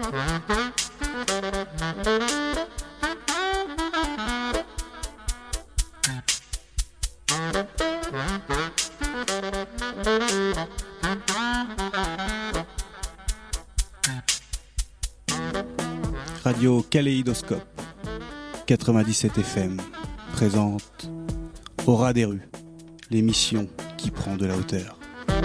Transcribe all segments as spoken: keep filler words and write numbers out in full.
Radio Kaléidoscope quatre-vingt-dix-sept F M présente Au ras des rues, l'émission qui prend de la hauteur.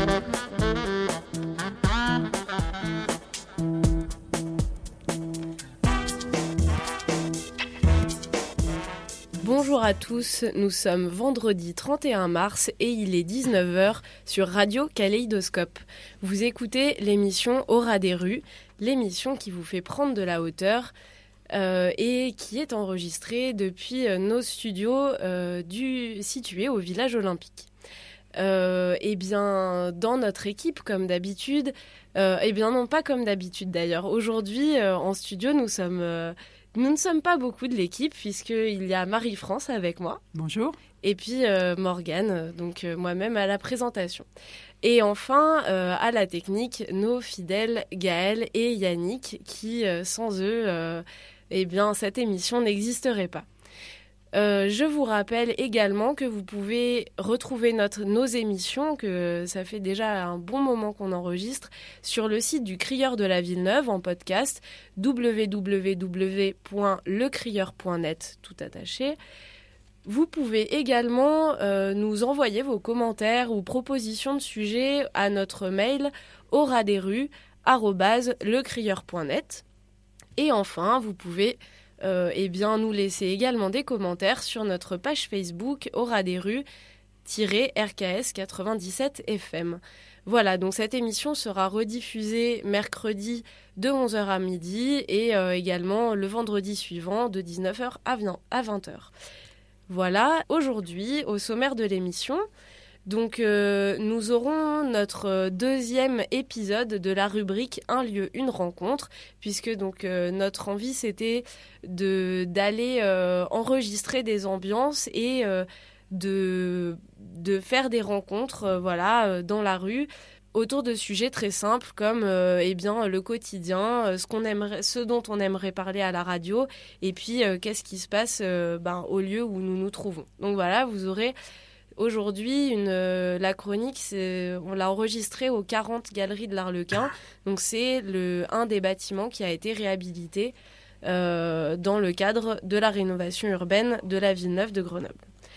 Bonjour à tous, nous sommes vendredi trente et un mars et il est dix-neuf heures sur Radio Kaléidoscope. Vous écoutez l'émission Au ras des rues, l'émission qui vous fait prendre de la hauteur euh, et qui est enregistrée depuis nos studios euh, du, situés au village olympique. Euh, et bien, dans notre équipe, comme d'habitude, euh, et bien non pas comme d'habitude d'ailleurs, aujourd'hui euh, en studio nous sommes... Euh, Nous ne sommes pas beaucoup de l'équipe puisqu'il y a Marie-France avec moi. Bonjour. Et puis euh, Morgane, donc euh, moi-même à la présentation. Et enfin, euh, à la technique, nos fidèles Gaël et Yannick qui, euh, sans eux, euh, eh bien, cette émission n'existerait pas. Euh, je vous rappelle également que vous pouvez retrouver notre, nos émissions, que ça fait déjà un bon moment qu'on enregistre, sur le site du Crieur de la Villeneuve en podcast, w w w point le crieur point net, tout attaché. Vous pouvez également euh, nous envoyer vos commentaires ou propositions de sujets à notre mail au ras des rues arobase le crieur point net. Et enfin, vous pouvez... Euh, eh bien, nous laisser également des commentaires sur notre page Facebook Au ras des rues R K S quatre-vingt-dix-sept F M. Voilà, donc cette émission sera rediffusée mercredi de onze heures à midi et euh, également le vendredi suivant de dix-neuf heures à vingt heures. Voilà, aujourd'hui, au sommaire de l'émission, donc euh, nous aurons notre deuxième épisode de la rubrique Un lieu, une rencontre, puisque donc euh, notre envie c'était de d'aller euh, enregistrer des ambiances et euh, de de faire des rencontres euh, voilà euh, dans la rue autour de sujets très simples comme euh, eh bien le quotidien, euh, ce qu'on aimerait, ce dont on aimerait parler à la radio, et puis euh, qu'est-ce qui se passe euh, ben, au lieu où nous nous trouvons. Donc voilà, vous aurez aujourd'hui, une, euh, la chronique, c'est, on l'a enregistrée aux quarante Galeries de l'Arlequin. Donc, c'est le, un des bâtiments qui a été réhabilité euh, dans le cadre de la rénovation urbaine de la Villeneuve de Grenoble.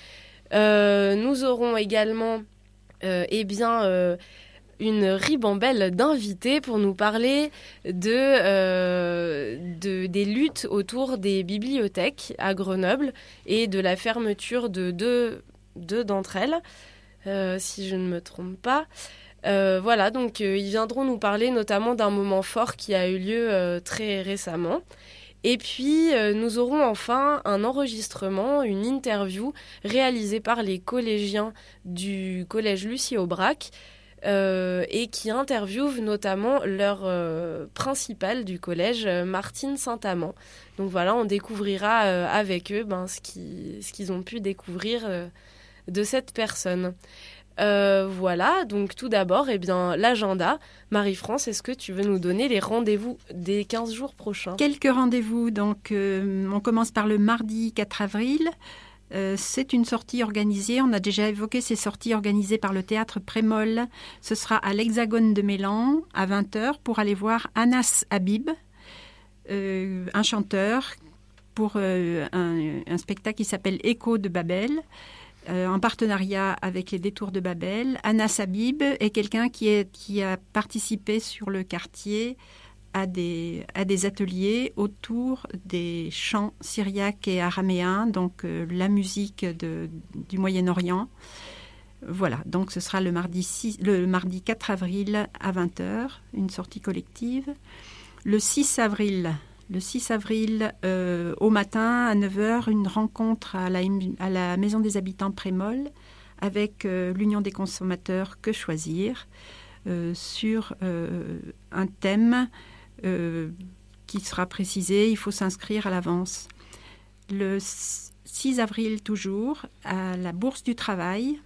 Euh, nous aurons également euh, eh bien, euh, une ribambelle d'invités pour nous parler de, euh, de, des luttes autour des bibliothèques à Grenoble et de la fermeture de deux... deux d'entre elles, euh, si je ne me trompe pas. Euh, voilà, donc euh, ils viendront nous parler notamment d'un moment fort qui a eu lieu euh, très récemment. Et puis, euh, nous aurons enfin un enregistrement, une interview réalisée par les collégiens du collège Lucie Aubrac euh, et qui interviewent notamment leur euh, principale du collège, Martine Saint-Amand. Donc voilà, on découvrira euh, avec eux ben, ce, qui, ce qu'ils ont pu découvrir euh, de cette personne. Euh, voilà, donc tout d'abord, eh bien, l'agenda. Marie-France, est-ce que tu veux nous donner les rendez-vous des quinze jours prochains ? Quelques rendez-vous. Donc, euh, on commence par le mardi quatre avril. Euh, c'est une sortie organisée. On a déjà évoqué ces sorties organisées par le théâtre Prémol. Ce sera à l'Hexagone de Mélan à vingt heures pour aller voir Anas Habib, euh, un chanteur, pour euh, un, un spectacle qui s'appelle Écho de Babel. Euh, en partenariat avec les Détours de Babel. Anas Habib est quelqu'un qui, est, qui a participé sur le quartier à des, à des ateliers autour des chants syriaques et araméens, donc euh, la musique de, du Moyen-Orient. Voilà, donc ce sera le mardi, six, le mardi quatre avril à vingt heures, une sortie collective. Le six avril... Le six avril, euh, au matin, à neuf heures, une rencontre à la, à la Maison des Habitants Prémol avec euh, l'Union des consommateurs Que choisir euh, sur euh, un thème euh, qui sera précisé. Il faut s'inscrire à l'avance. Le six avril toujours, à la Bourse du Travail,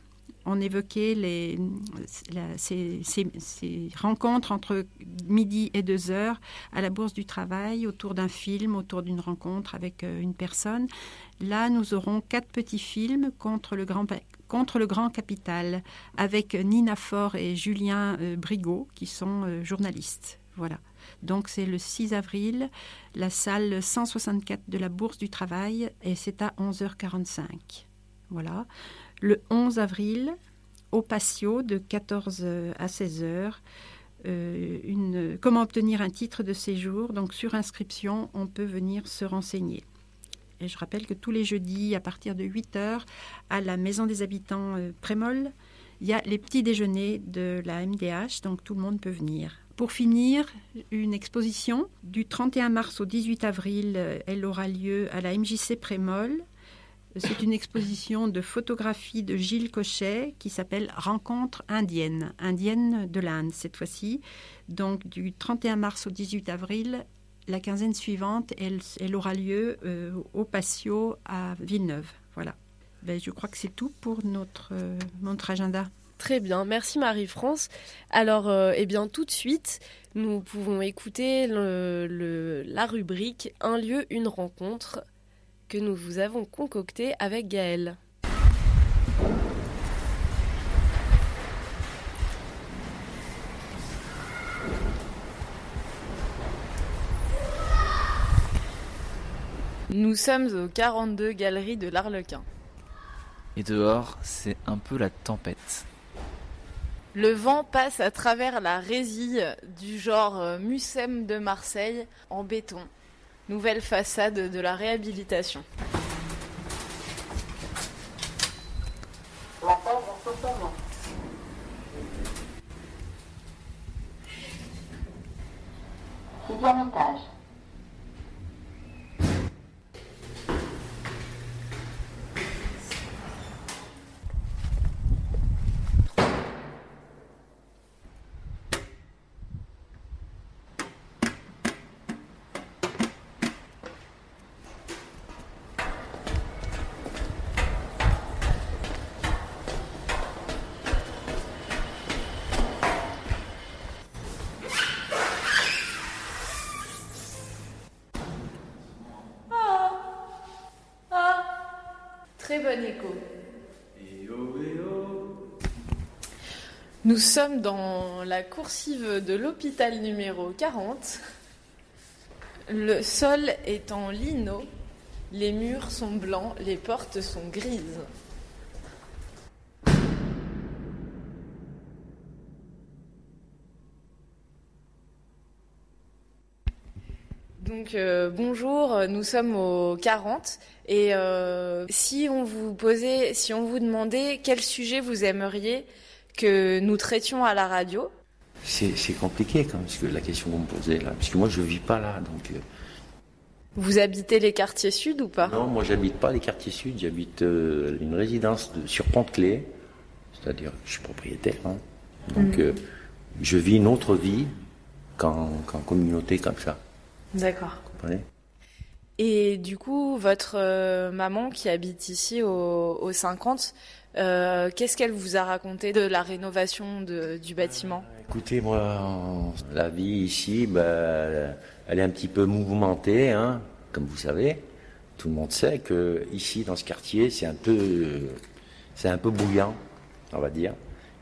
on évoquait les, la, ces, ces, ces rencontres entre midi et deux heures à la Bourse du Travail, autour d'un film, autour d'une rencontre avec une personne. Là, nous aurons quatre petits films contre le grand, contre le grand capital, avec Nina Faure et Julien euh, Brigaut, qui sont euh, journalistes. Voilà. Donc, c'est le six avril, la salle cent soixante-quatre de la Bourse du Travail, et c'est à onze heures quarante-cinq. Voilà. Le onze avril, au Patio, de quatorze à seize heures, euh, une, comment obtenir un titre de séjour. Donc, sur inscription, on peut venir se renseigner. Et je rappelle que tous les jeudis, à partir de huit heures, à la Maison des Habitants euh, Prémol, il y a les petits déjeuners de la M D H, donc tout le monde peut venir. Pour finir, une exposition du trente et un mars au dix-huit avril, euh, elle aura lieu à la M J C Prémol. C'est une exposition de photographie de Gilles Cochet qui s'appelle « Rencontre indienne », indienne de l'Inde cette fois-ci. Donc du trente et un mars au dix-huit avril, la quinzaine suivante, elle, elle aura lieu euh, au Patio à Villeneuve. Voilà. Ben, je crois que c'est tout pour notre, euh, notre agenda. Très bien, merci Marie-France. Alors, euh, eh bien, tout de suite, nous pouvons écouter le, le, la rubrique « Un lieu, une rencontre » que nous vous avons concoctée avec Gaëlle. Nous sommes au quarante-deux Galerie de l'Arlequin. Et dehors, c'est un peu la tempête. Le vent passe à travers la résille du genre Mucem de Marseille en béton. Nouvelle façade de la réhabilitation. La page en soufflement. Sixième étage. Très bon écho. Nous sommes dans la coursive de l'hôpital numéro quarante. Le sol est en lino, les murs sont blancs, les portes sont grises. Donc euh, bonjour, nous sommes au quarante et euh, si on vous posait, si on vous demandait quel sujet vous aimeriez que nous traitions à la radio. C'est, c'est compliqué quand même, parce que la question que vous me posez là, parce que moi je vis pas là, donc. Euh... Vous habitez les quartiers sud ou pas ? Non, moi j'habite pas les quartiers sud, j'habite euh, une résidence de, sur Pont-de-Clé, c'est-à-dire je suis propriétaire, hein, donc mmh. euh, je vis une autre vie qu'en, qu'en communauté comme ça. D'accord. Vous comprenez ? Et du coup, votre euh, maman qui habite ici au, au cinquante, euh, qu'est-ce qu'elle vous a raconté de la rénovation de, du bâtiment ? euh, Écoutez, moi, la vie ici, bah, elle est un petit peu mouvementée, hein, comme vous savez. Tout le monde sait que ici, dans ce quartier, c'est un peu, c'est un peu bouillant, on va dire.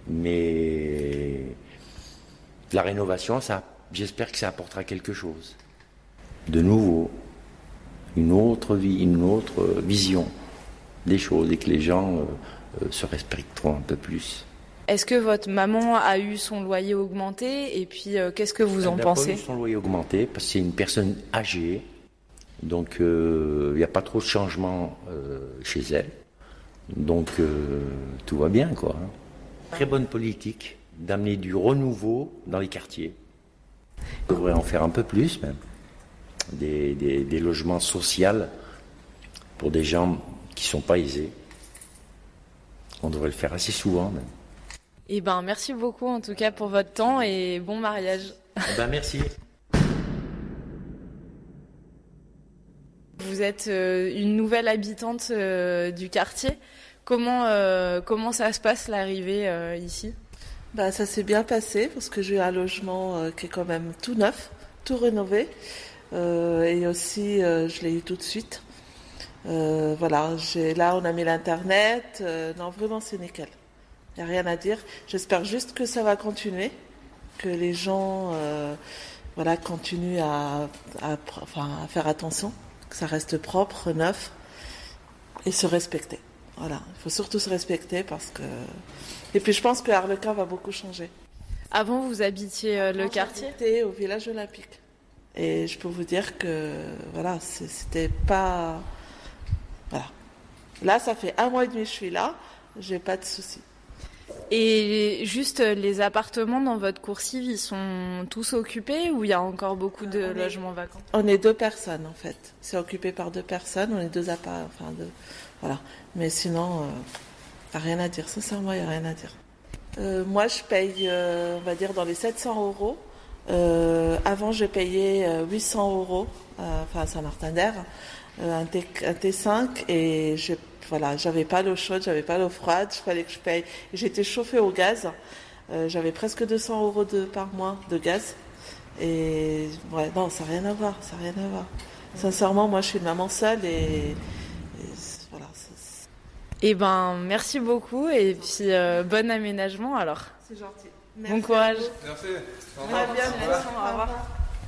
Mais la rénovation, ça, j'espère que ça apportera quelque chose de nouveau, une autre vie, une autre vision des choses et que les gens euh, euh, se respecteront un peu plus. Est-ce que votre maman a eu son loyer augmenté et puis euh, qu'est-ce que vous Elle en n'a pensez ? Elle n'a pas eu son loyer augmenté parce que c'est une personne âgée, donc il euh, n'y a pas trop de changements euh, chez elle, donc euh, tout va bien quoi. Très bonne politique d'amener du renouveau dans les quartiers. On devrait en faire un peu plus même. Des, des, des logements sociaux pour des gens qui ne sont pas aisés. On devrait le faire assez souvent même. Eh ben, merci beaucoup en tout cas pour votre temps et bon mariage. Eh ben, merci. Vous êtes euh, une nouvelle habitante euh, du quartier. Comment, euh, comment ça se passe l'arrivée euh, ici ? Bah, ça s'est bien passé parce que j'ai eu un logement euh, qui est quand même tout neuf, tout rénové. Euh, et aussi, euh, je l'ai eu tout de suite. Euh, voilà, j'ai, là, on a mis l'internet. Euh, non, vraiment, c'est nickel. Il n'y a rien à dire. J'espère juste que ça va continuer, que les gens euh, voilà, continuent à, à, enfin, à faire attention, que ça reste propre, neuf et se respecter. Voilà, il faut surtout se respecter parce que... Et puis je pense que Harlequin va beaucoup changer. Avant, vous habitiez euh, le Avant, quartier ? J'habitais au village olympique. Et je peux vous dire que, voilà, c'était pas... Voilà. Là, ça fait un mois et demi que je suis là, j'ai pas de soucis. Et juste, les appartements dans votre coursive, ils sont tous occupés ou il y a encore beaucoup de on logements est, vacants ? On est deux personnes, en fait. C'est occupé par deux personnes, on est deux apparts, enfin deux... Voilà. Mais sinon, il n'y a rien à dire. Sincèrement, il n'y a rien à dire. Euh, moi, je paye, euh, on va dire, dans les sept cents euros. Euh, avant, je payais euh, huit cents euros, euh, enfin à Saint-Martin-d'Air, euh, un, T, un T cinq. Et je, voilà, j'avais pas l'eau chaude, j'avais pas l'eau froide. Il fallait que je paye. J'étais chauffée au gaz. Euh, j'avais presque deux cents euros de, par mois de gaz. Et ouais, non, ça n'a rien à voir. Ça n'a rien à voir. Sincèrement, moi, je suis une maman seule et... Eh ben, merci beaucoup et puis euh, bon aménagement alors. C'est gentil. Merci. Bon courage. Merci. Au revoir. Au revoir.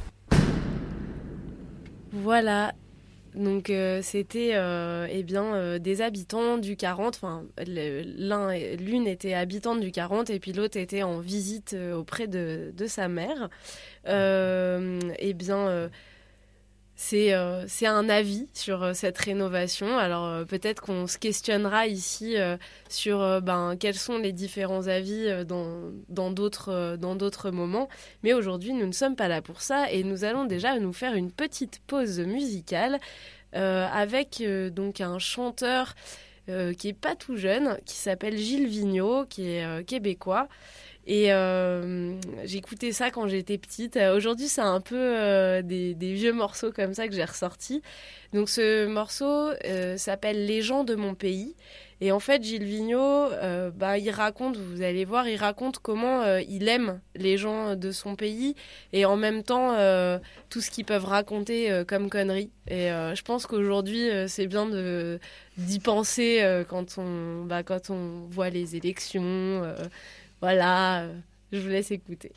Voilà. Donc euh, c'était euh, eh bien euh, des habitants du quarante. Enfin, l'un, l'une était habitante du quarante et puis l'autre était en visite euh, auprès de, de sa mère. Euh, eh bien. Euh, C'est, euh, c'est un avis sur euh, cette rénovation. Alors euh, peut-être qu'on se questionnera ici euh, sur euh, ben, quels sont les différents avis euh, dans, dans, d'autres, euh, dans d'autres moments. Mais aujourd'hui, nous ne sommes pas là pour ça et nous allons déjà nous faire une petite pause musicale euh, avec euh, donc un chanteur euh, qui est pas tout jeune, qui s'appelle Gilles Vigneault, qui est euh, québécois. Et euh, j'écoutais ça quand j'étais petite. Aujourd'hui, c'est un peu euh, des, des vieux morceaux comme ça que j'ai ressortis. Donc ce morceau euh, s'appelle « Les gens de mon pays ». Et en fait, Gilles Vigneault, euh, bah, il raconte, vous allez voir, il raconte comment euh, il aime les gens de son pays et en même temps, euh, tout ce qu'ils peuvent raconter euh, comme conneries. Et euh, je pense qu'aujourd'hui, euh, c'est bien de, d'y penser euh, quand, on, bah, quand on voit les élections. Euh, Voilà, euh, je vous laisse écouter.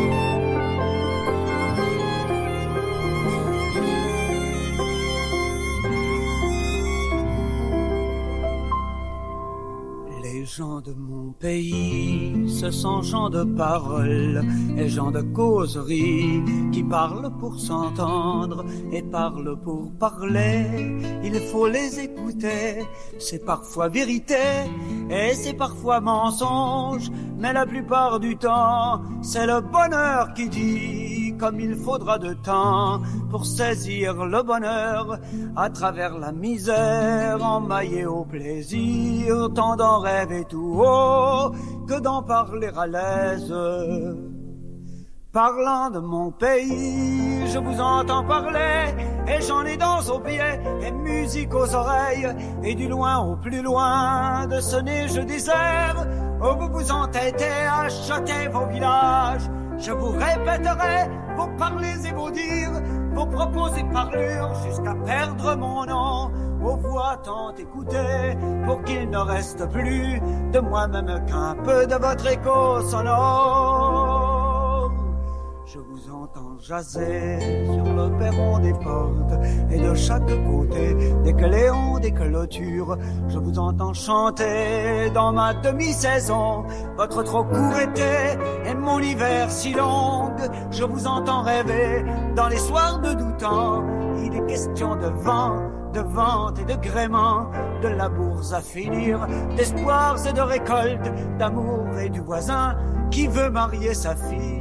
Les gens de mon pays, ce sont gens de parole et gens de causerie qui parlent pour s'entendre et parlent pour parler. Il faut les écouter, c'est parfois vérité et c'est parfois mensonge, mais la plupart du temps, c'est le bonheur qui dit comme il faudra de temps pour saisir le bonheur à travers la misère, emmaillé au plaisir, tant d'en rêver tout haut que d'en parler à l'aise. Parlant de mon pays, je vous entends parler et j'en ai dans aux pieds et musique aux oreilles et du loin au plus loin de ce neige désert où vous vous entêtez à choquer vos villages. Je vous répéterai vos parlers et vos dires, vos propos et parlures jusqu'à perdre mon nom aux voix tant écoutées pour qu'il ne reste plus de moi-même qu'un peu de votre écho sonore. Je vous entends jaser sur le perron des portes et de chaque côté des clés ont des clôtures. Je vous entends chanter dans ma demi-saison votre trop court été et mon hiver si long. Je vous entends rêver dans les soirs de doux temps. Il est question de vent, de vente et de gréement, de labours à finir, d'espoirs et de récoltes, d'amour et du voisin qui veut marier sa fille.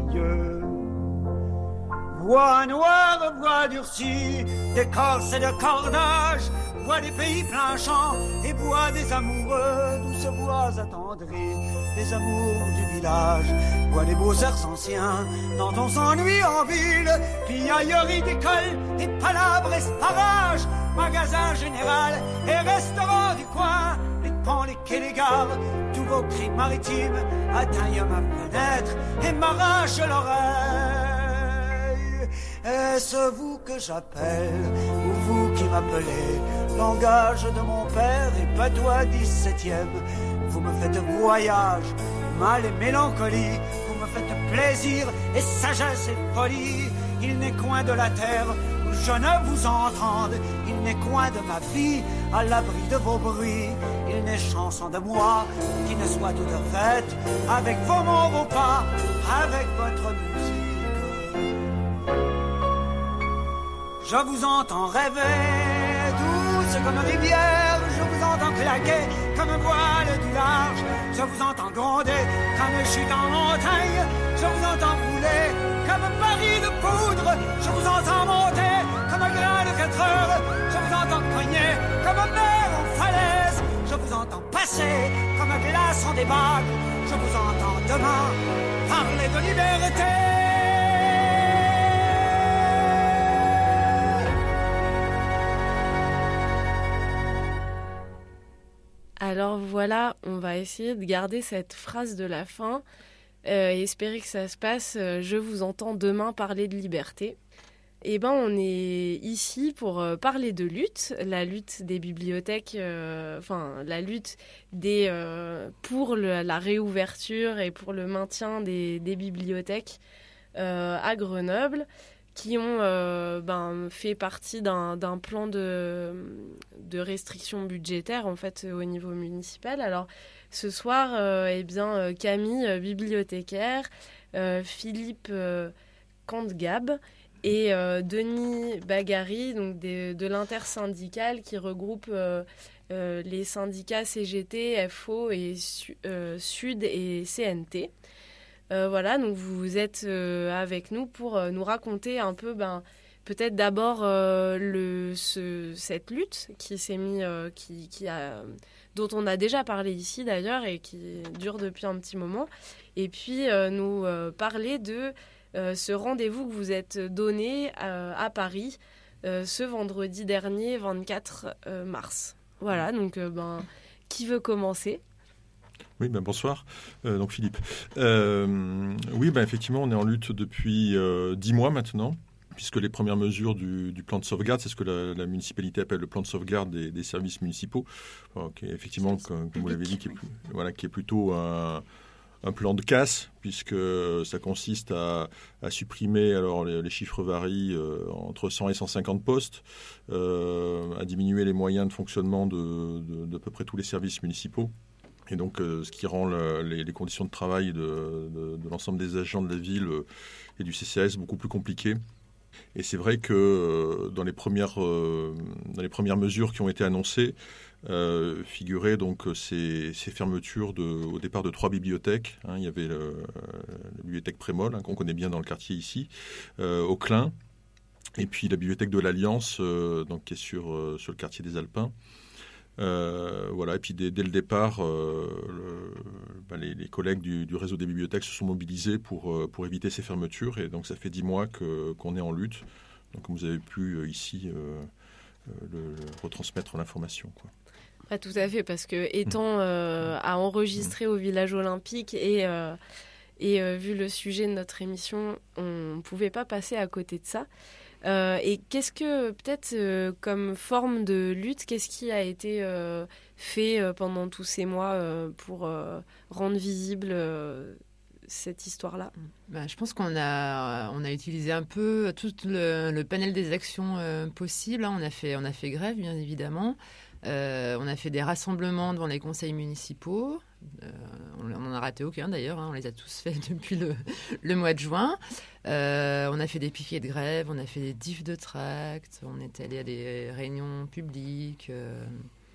Voix noire, voix durcie, d'écorce et de cordage, voix des pays plein champ et voix des amoureux, douces voix attendries, des amours du village, voix des beaux airs anciens, dont on s'ennuie en ville, piaillerie d'école, des palabres et sparages, magasin général et restaurant du coin, les ponts, les quais, les gares, tous vos cris maritimes atteignent ma fenêtre et m'arrachent l'oreille. Est-ce vous que j'appelle, ou vous qui m'appelez, langage de mon père et patois dix-septième? Vous me faites voyage, mal et mélancolie, vous me faites plaisir et sagesse et folie. Il n'est coin de la terre où je ne vous entende, il n'est coin de ma vie à l'abri de vos bruits. Il n'est chanson de moi qui ne soit toute faite avec vos mots, vos pas, avec votre musique. Je vous entends rêver, douce comme rivière, je vous entends claquer comme voile du large, je vous entends gronder comme chute en montagne, je vous entends rouler comme Paris de poudre, je vous entends monter comme un grain de quatre heures, je vous entends cogner comme mer en falaise, je vous entends passer comme un glace en débacle, je vous entends demain parler de liberté. Alors voilà, on va essayer de garder cette phrase de la fin euh, et espérer que ça se passe. Euh, je vous entends demain parler de liberté. Eh ben, on est ici pour euh, parler de lutte, la lutte des bibliothèques, euh, enfin la lutte des, euh, pour le, la réouverture et pour le maintien des, des bibliothèques euh, à Grenoble, qui ont euh, ben, fait partie d'un, d'un plan de, de restrictions budgétaires en fait au niveau municipal. Alors ce soir, euh, eh bien Camille, euh, bibliothécaire, euh, Philippe euh, Candegab et euh, Denis Bagary, donc des, de l'intersyndicale qui regroupe euh, euh, les syndicats C G T, F O et Su- euh, Sud et C N T. Euh, voilà, donc vous êtes euh, avec nous pour euh, nous raconter un peu, ben, peut-être d'abord euh, le, ce, cette lutte qui s'est mis, euh, qui, qui a, dont on a déjà parlé ici d'ailleurs et qui dure depuis un petit moment, et puis euh, nous euh, parler de euh, ce rendez-vous que vous êtes donné euh, à Paris euh, ce vendredi dernier, vingt-quatre mars. Voilà, donc euh, ben, qui veut commencer ? Oui, ben bonsoir. Euh, donc Philippe. Euh, oui, ben effectivement, on est en lutte depuis euh, dix mois maintenant, puisque les premières mesures du, du plan de sauvegarde, c'est ce que la, la municipalité appelle le plan de sauvegarde des, des services municipaux, alors, qui est effectivement, comme, comme vous l'avez dit, qui est, voilà, qui est plutôt un, un plan de casse, puisque ça consiste à, à supprimer, alors les, les chiffres varient euh, entre cent et cent cinquante postes, euh, à diminuer les moyens de fonctionnement de, de, d'à peu près tous les services municipaux. Et donc, euh, ce qui rend le, les, les conditions de travail de, de, de l'ensemble des agents de la ville euh, et du C C A S beaucoup plus compliquées. Et c'est vrai que euh, dans, les premières, euh, dans les premières mesures qui ont été annoncées, euh, figuraient donc ces, ces fermetures de, au départ de trois bibliothèques. Hein, il y avait le, la bibliothèque Prémol, hein, qu'on connaît bien dans le quartier ici, euh, au Clin, et puis la bibliothèque de l'Alliance, euh, donc, qui est sur, euh, sur le quartier des Alpins. Euh, voilà, et puis dès, dès le départ, euh, le, ben les, les collègues du, du réseau des bibliothèques se sont mobilisés pour, euh, pour éviter ces fermetures, et donc ça fait dix mois que, qu'on est en lutte. Donc comme vous avez pu euh, ici euh, le, le retransmettre l'information, quoi. Pas tout à fait, parce que étant euh, à enregistrer au village olympique et, euh, et euh, vu le sujet de notre émission, on ne pouvait pas passer à côté de ça. Euh, et qu'est-ce que, peut-être, euh, comme forme de lutte, qu'est-ce qui a été euh, fait euh, pendant tous ces mois euh, pour euh, rendre visible euh, cette histoire-là ? Ben, je pense qu'on a, on a utilisé un peu tout le, le panel des actions euh, possibles. On a fait, on a fait grève, bien évidemment. Euh, on a fait des rassemblements devant les conseils municipaux. Euh, on n'en a raté aucun d'ailleurs, hein, on les a tous faits depuis le, le mois de juin. Euh, on a fait des piquets de grève, on a fait des diffs de tracts, on est allé à des réunions publiques. Euh,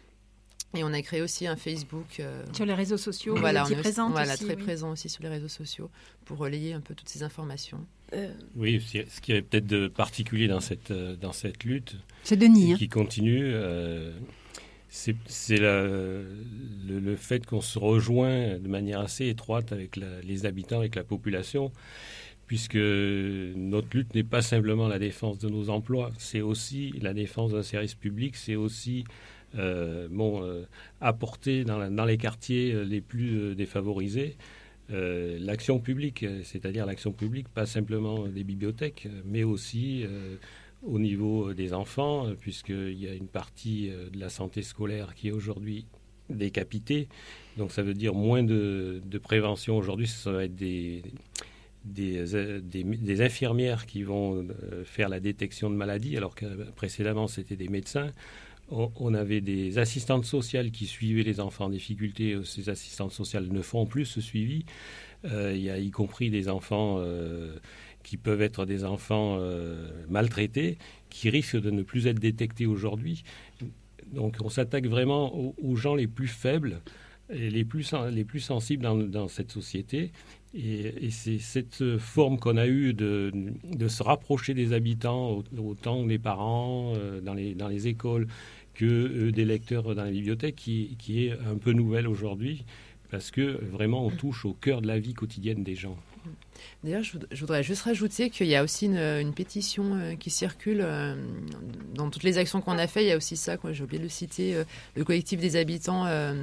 et on a créé aussi un Facebook. Euh, sur les réseaux sociaux, voilà, on est présent voilà, aussi. très oui. présent aussi sur les réseaux sociaux pour relayer un peu toutes ces informations. Euh... Oui, ce qui est peut-être de particulier dans cette, dans cette lutte, c'est Denis, qui hein. continue. Euh, C'est, c'est la, le, le fait qu'on se rejoint de manière assez étroite avec la, les habitants, avec la population, puisque notre lutte n'est pas simplement la défense de nos emplois, c'est aussi la défense d'un service public, c'est aussi euh, bon, euh, apporter dans, la, dans les quartiers les plus euh, défavorisés euh, l'action publique, c'est-à-dire l'action publique, pas simplement des bibliothèques, mais aussi euh, au niveau des enfants, puisqu'il y a une partie de la santé scolaire qui est aujourd'hui décapitée. Donc ça veut dire moins de, de prévention aujourd'hui, ça va être des... Des, des, des infirmières qui vont faire la détection de maladies, alors que précédemment, c'était des médecins. On, on avait des assistantes sociales qui suivaient les enfants en difficulté. Ces assistantes sociales ne font plus ce suivi. Euh, il y a y compris des enfants euh, qui peuvent être des enfants euh, maltraités, qui risquent de ne plus être détectés aujourd'hui. Donc on s'attaque vraiment aux, aux gens les plus faibles et les plus, les plus sensibles dans, dans cette société. Et, et c'est cette forme qu'on a eue de, de se rapprocher des habitants, autant des parents euh, dans, les, dans les écoles que euh, des lecteurs dans les bibliothèques, qui, qui est un peu nouvelle aujourd'hui, parce que vraiment on touche au cœur de la vie quotidienne des gens. D'ailleurs, je voudrais juste rajouter qu'il y a aussi une, une pétition qui circule dans toutes les actions qu'on a fait. Il y a aussi ça, quoi, j'ai oublié de le citer, le collectif des habitants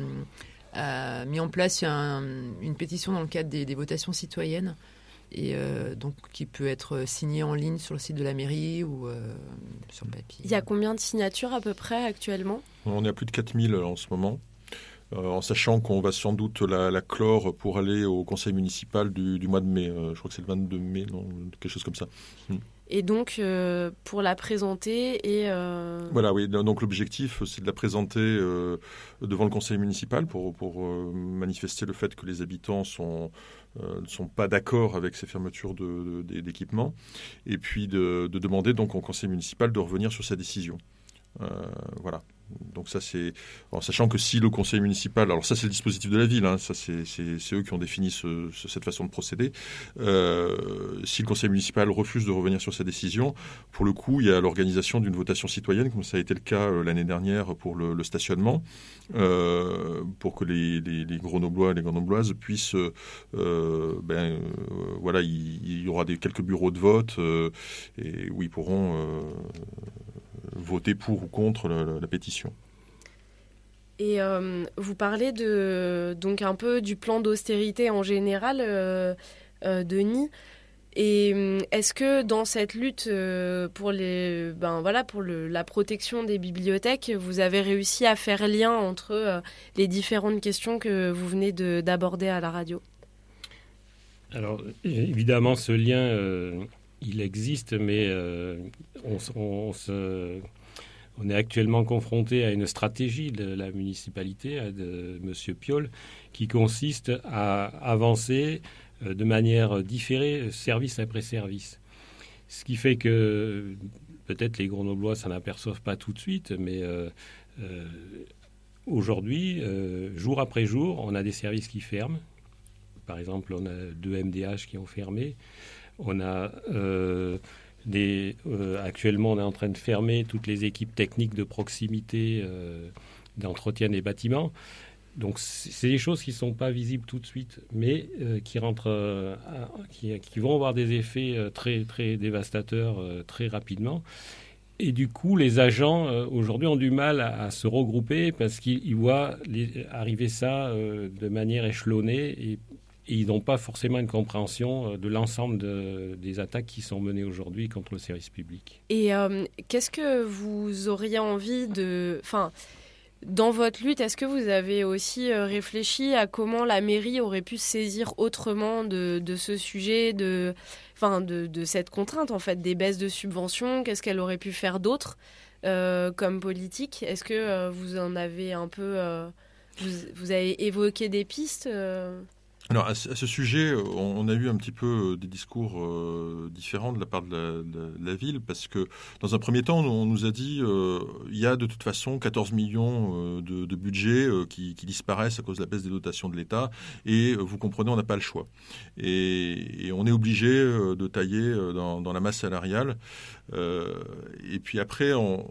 a mis en place un, une pétition dans le cadre des, des votations citoyennes, et euh, donc qui peut être signée en ligne sur le site de la mairie ou euh, sur papier. Il y a combien de signatures à peu près actuellement ? On est à plus de quatre mille en ce moment, euh, en sachant qu'on va sans doute la, la clore pour aller au conseil municipal du, du mois de mai. Euh, je crois que c'est le vingt-deux mai, non, quelque chose comme ça. Hmm. Et donc, euh, pour la présenter et... Euh... Voilà, oui. Donc, l'objectif, c'est de la présenter euh, devant le conseil municipal pour, pour euh, manifester le fait que les habitants sont, euh, ne sont pas d'accord avec ces fermetures de, de, d'équipements, et puis de, de demander donc au conseil municipal de revenir sur sa décision. Euh, voilà. Donc ça, c'est en sachant que si le conseil municipal, alors ça c'est le dispositif de la ville, hein, ça c'est, c'est, c'est eux qui ont défini ce, ce, cette façon de procéder. Euh, si le conseil municipal refuse de revenir sur sa décision, pour le coup, il y a l'organisation d'une votation citoyenne, comme ça a été le cas euh, l'année dernière pour le, le stationnement, euh, pour que les, les, les Grenoblois et les Grenobloises puissent, euh, ben euh, voilà, il, il y aura des quelques bureaux de vote euh, et où ils pourront euh, voter pour ou contre la, la, la pétition. Et euh, vous parlez de, donc un peu du plan d'austérité en général, euh, euh, Denis. Et est-ce que dans cette lutte euh, pour, les, ben, voilà, pour le, la protection des bibliothèques, vous avez réussi à faire lien entre euh, les différentes questions que vous venez de, d'aborder à la radio ? Alors, évidemment, ce lien... Euh... il existe, mais euh, on, on, on, se, on est actuellement confronté à une stratégie de la municipalité, de M. Piolle, qui consiste à avancer de manière différée, service après service. Ce qui fait que peut-être les Grenoblois s'en aperçoivent pas tout de suite, mais euh, euh, aujourd'hui, euh, jour après jour, on a des services qui ferment. Par exemple, on a deux M D H qui ont fermé. On a euh, des, euh, actuellement, on est en train de fermer toutes les équipes techniques de proximité euh, d'entretien des bâtiments. Donc, c'est des choses qui ne sont pas visibles tout de suite, mais euh, qui, rentrent, euh, qui, qui vont avoir des effets euh, très, très dévastateurs euh, très rapidement. Et du coup, les agents, euh, aujourd'hui, ont du mal à, à se regrouper parce qu'ils voient les, arriver ça euh, de manière échelonnée et Et ils n'ont pas forcément une compréhension de l'ensemble de, des attaques qui sont menées aujourd'hui contre le service public. Et euh, qu'est-ce que vous auriez envie de... Enfin, dans votre lutte, est-ce que vous avez aussi réfléchi à comment la mairie aurait pu se saisir autrement de, de ce sujet, de, enfin, de, de cette contrainte, en fait, des baisses de subventions ? Qu'est-ce qu'elle aurait pu faire d'autre euh, comme politique ? Est-ce que euh, vous en avez un peu... Euh, vous, vous avez évoqué des pistes euh Alors, à ce sujet, on a eu un petit peu des discours euh, différents de la part de la, de la ville, parce que, dans un premier temps, on nous a dit euh, il y a de toute façon quatorze millions de, de budget euh, qui, qui disparaissent à cause de la baisse des dotations de l'État, et vous comprenez, on n'a pas le choix. Et, et on est obligé de tailler dans, dans la masse salariale. Euh, et puis après, on...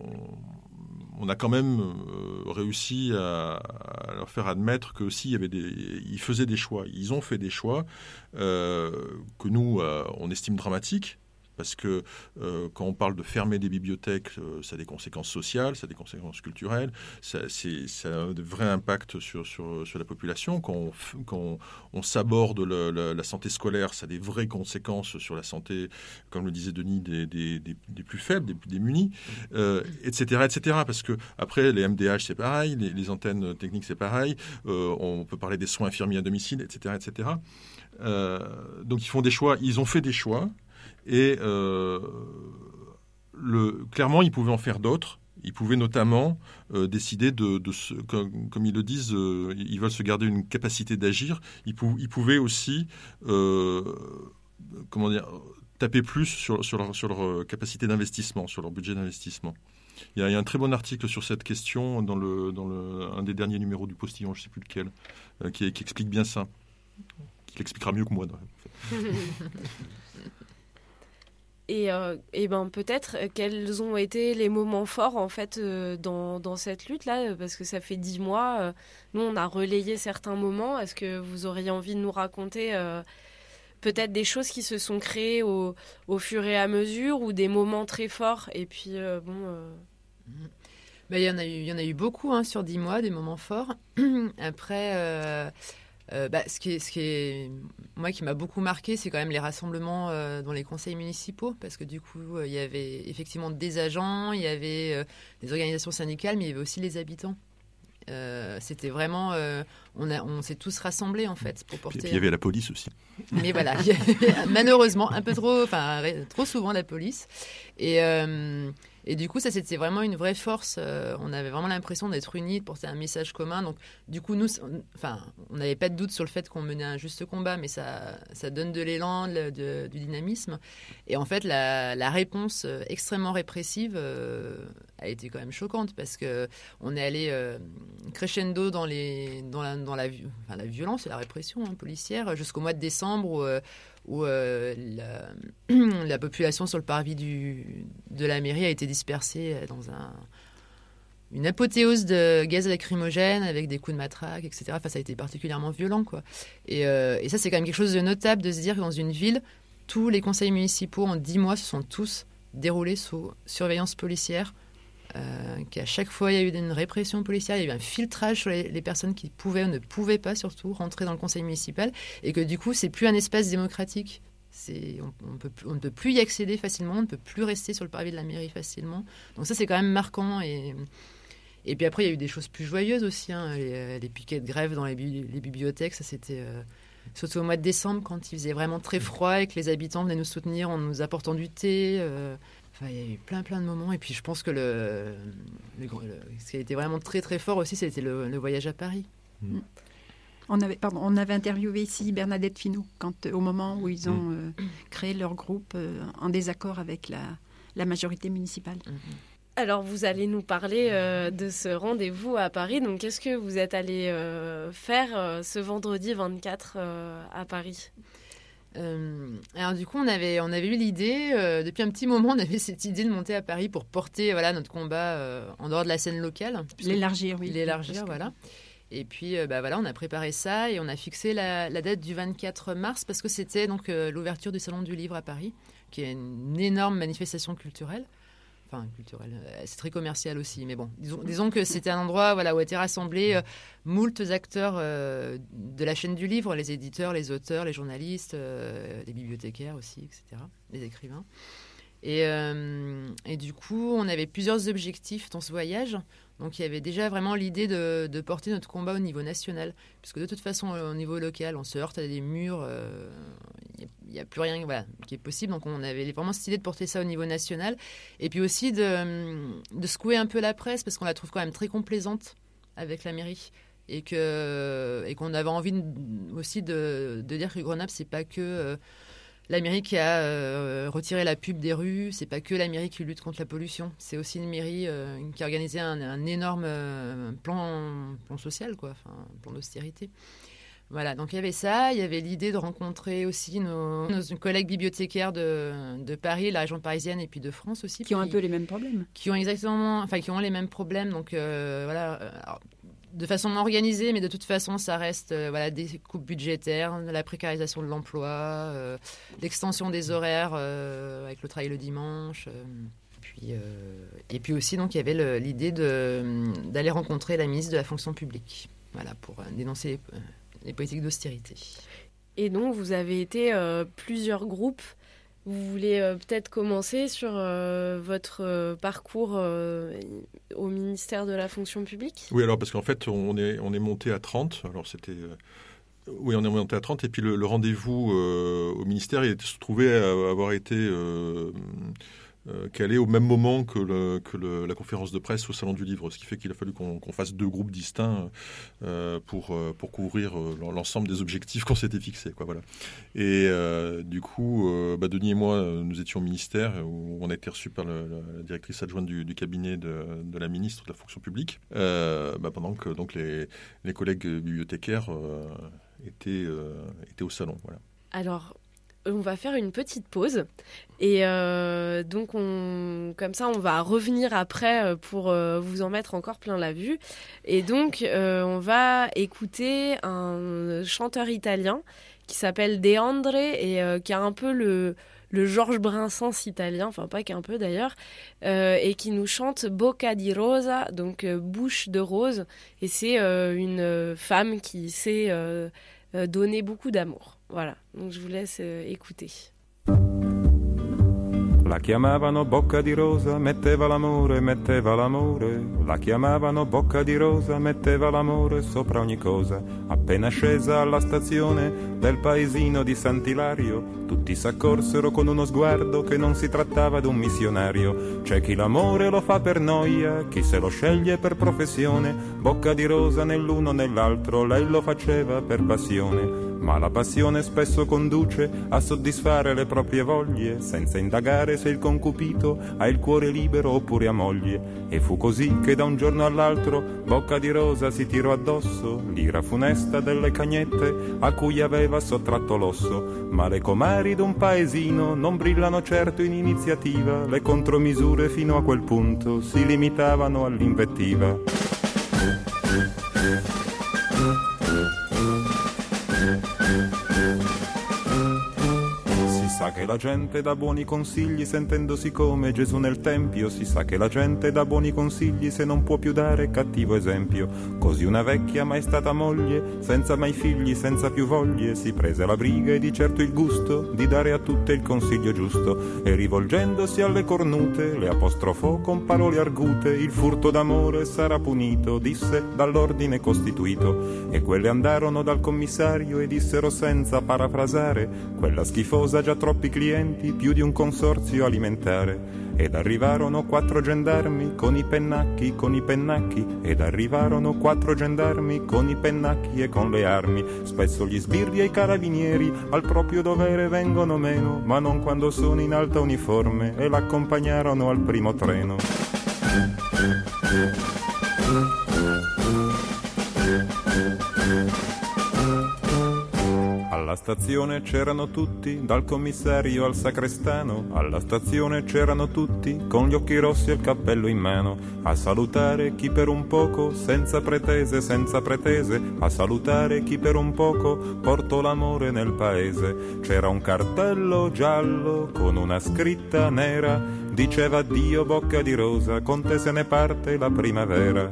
on a quand même euh, réussi à, à leur faire admettre que si il y avait des, ils faisaient des choix, ils ont fait des choix euh, que nous euh, on estime dramatiques, Parce que euh, quand on parle de fermer des bibliothèques, euh, ça a des conséquences sociales, ça a des conséquences culturelles, ça, c'est, ça a de vrais impacts sur, sur, sur la population. Quand on, quand on, on s'aborde la, la, la santé scolaire, ça a des vraies conséquences sur la santé, comme le disait Denis, des, des, des, des plus faibles, des plus démunis, euh, et cetera, et cetera. Parce que après, les M D H, c'est pareil, les, les antennes techniques, c'est pareil. Euh, on peut parler des soins infirmiers à domicile, et cetera, et cetera. Euh, donc ils font des choix, ils ont fait des choix. Et euh, le, clairement, ils pouvaient en faire d'autres. Ils pouvaient notamment euh, décider de, de se, comme, comme ils le disent, euh, ils veulent se garder une capacité d'agir. Ils, pou, ils pouvaient aussi, euh, comment dire, taper plus sur, sur, leur, sur leur capacité d'investissement, sur leur budget d'investissement. Il y a, il y a un très bon article sur cette question dans, le, dans le, un des derniers numéros du Postillon, je ne sais plus lequel, euh, qui, qui explique bien ça. Qui l'expliquera mieux que moi. En fait. Et, euh, et ben peut-être quels ont été les moments forts en fait euh, dans, dans cette lutte là, parce que ça fait dix mois, euh, nous on a relayé certains moments. Est-ce que vous auriez envie de nous raconter euh, peut-être des choses qui se sont créées au, au fur et à mesure ou des moments très forts? Et puis euh, bon. Euh... Ben, y en a eu, il y en a eu beaucoup hein, sur dix mois, des moments forts. Après. Euh... Euh, bah, ce, qui est, ce qui est, moi, qui m'a beaucoup marqué, c'est quand même les rassemblements euh, dans les conseils municipaux, parce que du coup, il euh, y avait effectivement des agents, il y avait euh, des organisations syndicales, mais il y avait aussi les habitants. Euh, c'était vraiment, euh, on, a, on s'est tous rassemblés en fait pour porter. Et puis il y avait la police aussi. Mais voilà, il y avait, malheureusement un peu trop, enfin trop souvent la police. Et euh, Et du coup, ça, c'était vraiment une vraie force. Euh, on avait vraiment l'impression d'être unis, de porter un message commun. Donc, du coup, nous, on, enfin, on n'avait pas de doute sur le fait qu'on menait un juste combat, mais ça, ça donne de l'élan, de, de, du dynamisme. Et en fait, la, la réponse extrêmement répressive euh, a été quand même choquante parce que on est allé euh, crescendo dans les, dans la, dans la, enfin, la violence et la répression hein, policière jusqu'au mois de décembre où euh, où euh, la, la population sur le parvis du, de la mairie a été dispersée dans un, une apothéose de gaz lacrymogène avec des coups de matraque, et cetera. Enfin, ça a été particulièrement violent, quoi. Et, euh, et ça, c'est quand même quelque chose de notable de se dire que dans une ville, tous les conseils municipaux, en dix mois, se sont tous déroulés sous surveillance policière. Euh, qu'à chaque fois il y a eu une répression policière, il y a eu un filtrage sur les, les personnes qui pouvaient ou ne pouvaient pas surtout rentrer dans le conseil municipal et que du coup c'est plus un espace démocratique. C'est, on, on, peut, on ne peut plus y accéder facilement, on ne peut plus rester sur le parvis de la mairie facilement. Donc ça c'est quand même marquant. Et, et puis après il y a eu des choses plus joyeuses aussi, hein, les, les piquets de grève dans les, les bibliothèques, ça c'était... Euh, surtout au mois de décembre quand il faisait vraiment très froid et que les habitants venaient nous soutenir en nous apportant du thé. Euh, Enfin, il y a eu plein, plein de moments. Et puis, je pense que le, le, le, ce qui a été vraiment très, très fort aussi, c'était le, le voyage à Paris. Mmh. On avait, pardon, on avait interviewé ici Bernadette Finot quand, au moment où ils ont mmh. euh, créé leur groupe euh, en désaccord avec la, la majorité municipale. Mmh. Alors, vous allez nous parler euh, de ce rendez-vous à Paris. Donc, qu'est-ce que vous êtes allé euh, faire euh, ce vendredi vingt-quatre euh, à Paris ? Euh, alors du coup on avait on avait eu l'idée euh, depuis un petit moment, on avait cette idée de monter à Paris pour porter voilà notre combat euh, en dehors de la scène locale, l'élargir oui l'élargir que... voilà. Et puis euh, bah voilà, on a préparé ça et on a fixé la, la date du vingt-quatre mars parce que c'était donc euh, l'ouverture du salon du livre à Paris, qui est une énorme manifestation culturelle. Enfin, culturel, c'est très commercial aussi, mais bon, disons, disons que c'était un endroit voilà, où étaient rassemblés euh, moultes acteurs euh, de la chaîne du livre, les éditeurs, les auteurs, les journalistes, euh, les bibliothécaires aussi, et cetera, les écrivains. Et, euh, et du coup, on avait plusieurs objectifs dans ce voyage. Donc, il y avait déjà vraiment l'idée de, de porter notre combat au niveau national. Puisque de toute façon, au niveau local, on se heurte à des murs. Euh, il n'y a, a plus rien voilà, qui est possible. Donc, on avait vraiment cette idée de porter ça au niveau national. Et puis aussi de, de secouer un peu la presse, parce qu'on la trouve quand même très complaisante avec la mairie. Et, que, et qu'on avait envie de, aussi de, de dire que Grenoble, c'est pas que... Euh, la mairie qui a euh, retiré la pub des rues, c'est pas que la mairie qui lutte contre la pollution, c'est aussi une mairie euh, qui a organisé un, un énorme euh, plan, plan social, quoi, enfin, un plan d'austérité. Voilà, donc il y avait ça, il y avait l'idée de rencontrer aussi nos, nos collègues bibliothécaires de, de Paris, la région parisienne et puis de France aussi. Qui ont un peu les mêmes problèmes. Qui ont exactement, enfin qui ont les mêmes problèmes, donc euh, voilà. Alors, de façon organisée, mais de toute façon, ça reste euh, voilà, des coupes budgétaires, la précarisation de l'emploi, euh, l'extension des horaires euh, avec le travail le dimanche. Euh, puis, euh, et puis aussi, donc, il y avait le, l'idée de, d'aller rencontrer la ministre de la fonction publique, voilà, pour euh, dénoncer les, euh, les politiques d'austérité. Et donc, vous avez été euh, plusieurs groupes. Vous voulez euh, peut-être commencer sur euh, votre euh, parcours euh, au ministère de la fonction publique ? Oui, alors parce qu'en fait, on est, on est monté à trente. Alors c'était... Euh, oui, on est monté à trente. Et puis le, le rendez-vous euh, au ministère, il se trouvait avoir été... Euh, Euh, calé au même moment que, le, que le, la conférence de presse au Salon du Livre, ce qui fait qu'il a fallu qu'on, qu'on fasse deux groupes distincts euh, pour, pour couvrir euh, l'ensemble des objectifs qu'on s'était fixés, quoi, voilà. Et euh, du coup, euh, bah, Denis et moi, nous étions au ministère, où on a été reçus par le, la directrice adjointe du, du cabinet de, de la ministre de la fonction publique, euh, bah, pendant que donc, les, les collègues bibliothécaires euh, étaient, euh, étaient au salon, voilà. Alors, on va faire une petite pause et euh, donc on, comme ça on va revenir après pour euh, vous en mettre encore plein la vue et donc euh, on va écouter un chanteur italien qui s'appelle De André et euh, qui a un peu le, le Georges Brassens italien, enfin pas qu'un peu d'ailleurs, euh, et qui nous chante Bocca di Rosa, donc euh, bouche de rose, et c'est euh, une femme qui sait euh, euh, donner beaucoup d'amour. Voilà, donc je vous laisse euh, écouter. La chiamavano bocca di rosa, metteva l'amore, metteva l'amore. La chiamavano bocca di rosa, metteva l'amore sopra ogni cosa. Appena scesa alla stazione del paesino di Sant'Ilario, tutti s'accorsero con uno sguardo che non si trattava d'un missionario. C'è chi l'amore lo fa per noia, chi se lo sceglie per professione. Bocca di rosa nell'uno nell'altro, lei lo faceva per passione. Ma la passione spesso conduce a soddisfare le proprie voglie, senza indagare se il concupito ha il cuore libero oppure ha moglie. E fu così che da un giorno all'altro Bocca di Rosa si tirò addosso l'ira funesta delle cagnette a cui aveva sottratto l'osso. Ma le comari d'un paesino non brillano certo in iniziativa, le contromisure fino a quel punto si limitavano all'invettiva. Si sa che la gente dà buoni consigli sentendosi come Gesù nel Tempio, si sa che la gente dà buoni consigli se non può più dare cattivo esempio. Così una vecchia mai stata moglie, senza mai figli, senza più voglie, si prese la briga e di certo il gusto di dare a tutte il consiglio giusto, e rivolgendosi alle cornute le apostrofò con parole argute: il furto d'amore sarà punito, disse, dall'ordine costituito. E quelle andarono dal commissario e dissero senza parafrasare: quella schifosa già troppi clienti, più di un consorzio alimentare. Ed arrivarono quattro gendarmi con i pennacchi, con i pennacchi, ed arrivarono quattro gendarmi con i pennacchi e con le armi. Spesso gli sbirri e i carabinieri al proprio dovere vengono meno, ma non quando sono in alta uniforme, e l'accompagnarono al primo treno. Alla stazione c'erano tutti, dal commissario al sacrestano. Alla stazione c'erano tutti, con gli occhi rossi e il cappello in mano, a salutare chi per un poco, senza pretese, senza pretese, a salutare chi per un poco portò l'amore nel paese. C'era un cartello giallo con una scritta nera, diceva addio Bocca di Rosa, con te se ne parte la primavera.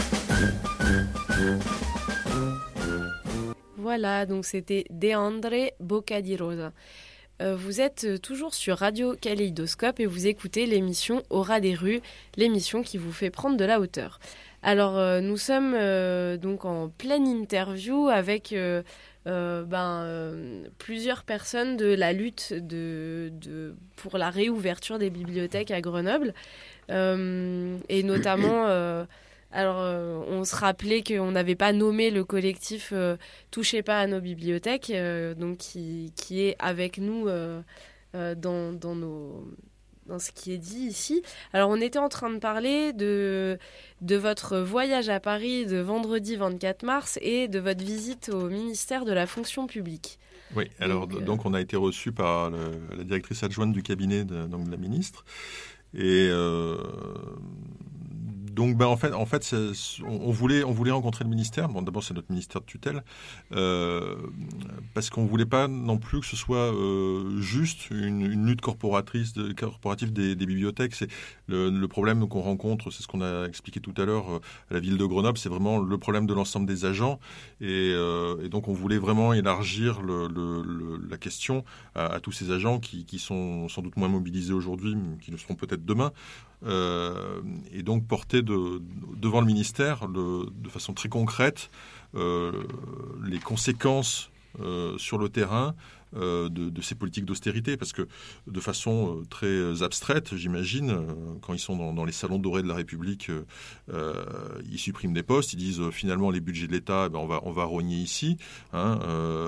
Voilà, donc c'était De André, Bocca di Rosa. Euh, vous êtes toujours sur Radio Kaléidoscope et vous écoutez l'émission Au ras des rues, l'émission qui vous fait prendre de la hauteur. Alors, euh, nous sommes euh, donc en pleine interview avec euh, euh, ben, euh, plusieurs personnes de la lutte de, de, pour la réouverture des bibliothèques à Grenoble, euh, et notamment... Euh, Alors, euh, on se rappelait qu'on n'avait pas nommé le collectif euh, « Touchez pas à nos bibliothèques euh, », donc qui, qui est avec nous euh, euh, dans, dans, nos, dans ce qui est dit ici. Alors, on était en train de parler de, de votre voyage à Paris de vendredi vingt-quatre mars et de votre visite au ministère de la fonction publique. Oui, alors donc, euh... donc on a été reçus par le, la directrice adjointe du cabinet de, donc de la ministre. Et... Euh... donc, ben, en fait, en fait on, on, voulait, on voulait rencontrer le ministère. Bon, d'abord, c'est notre ministère de tutelle, euh, parce qu'on ne voulait pas non plus que ce soit euh, juste une, une lutte corporatrice, de, corporative des, des bibliothèques. C'est le, le problème qu'on rencontre, c'est ce qu'on a expliqué tout à l'heure à la ville de Grenoble, c'est vraiment le problème de l'ensemble des agents. Et, euh, et donc, on voulait vraiment élargir le, le, le, la question à, à tous ces agents qui, qui sont sans doute moins mobilisés aujourd'hui, qui le seront peut-être demain. Euh, et donc porter de, devant le ministère le, de façon très concrète euh, les conséquences euh, sur le terrain euh, de, de ces politiques d'austérité, parce que de façon euh, très abstraite, j'imagine, euh, quand ils sont dans, dans les salons dorés de la République, euh, ils suppriment des postes, ils disent euh, finalement les budgets de l'État, eh ben, on va on va rogner ici, hein, euh,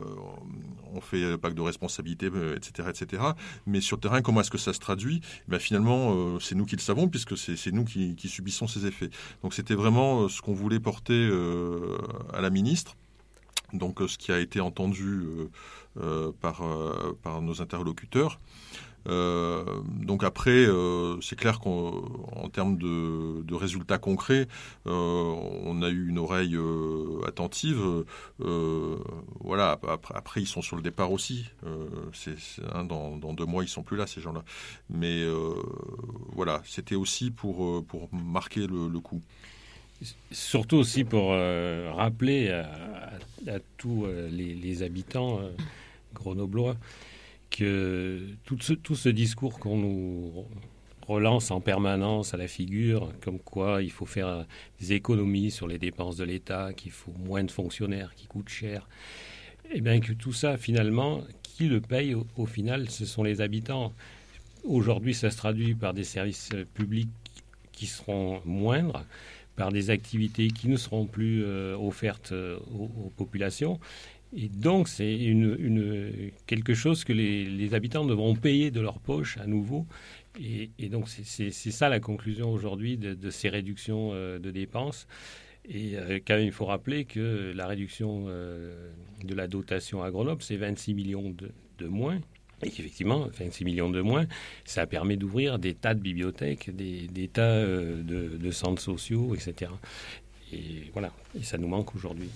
on fait le pacte de responsabilité, et cetera, et cetera. Mais sur le terrain, comment est-ce que ça se traduit ? Eh bien, finalement, euh, c'est nous qui le savons, puisque c'est, c'est nous qui, qui subissons ces effets. Donc, c'était vraiment euh, ce qu'on voulait porter euh, à la ministre. Donc, euh, ce qui a été entendu euh, euh, par, euh, par nos interlocuteurs. Euh, donc après, euh, c'est clair qu'en termes de, de résultats concrets, euh, on a eu une oreille euh, attentive. Euh, voilà. Après, après, ils sont sur le départ aussi. Euh, c'est, c'est, hein, dans, dans deux mois, ils sont plus là, ces gens-là. Mais euh, voilà, c'était aussi pour pour marquer le, le coup. Surtout aussi pour euh, rappeler à, à, à tous euh, les, les habitants euh, grenoblois que tout ce, tout ce discours qu'on nous relance en permanence à la figure, comme quoi il faut faire des économies sur les dépenses de l'État, qu'il faut moins de fonctionnaires qui coûtent cher, et bien que tout ça, finalement, qui le paye au, au final, ce sont les habitants. Aujourd'hui, ça se traduit par des services publics qui seront moindres, par des activités qui ne seront plus euh, offertes euh, aux, aux populations. Et donc, c'est une, une, quelque chose que les, les habitants devront payer de leur poche à nouveau. Et, et donc, c'est, c'est, c'est ça la conclusion aujourd'hui de, de ces réductions euh, de dépenses. Et euh, quand même, il faut rappeler que la réduction euh, de la dotation à Grenoble, c'est vingt-six millions de, de moins. Et qu'effectivement, vingt-six millions de moins, ça permet d'ouvrir des tas de bibliothèques, des, des tas euh, de, de centres sociaux, et cetera. Et voilà, et ça nous manque aujourd'hui.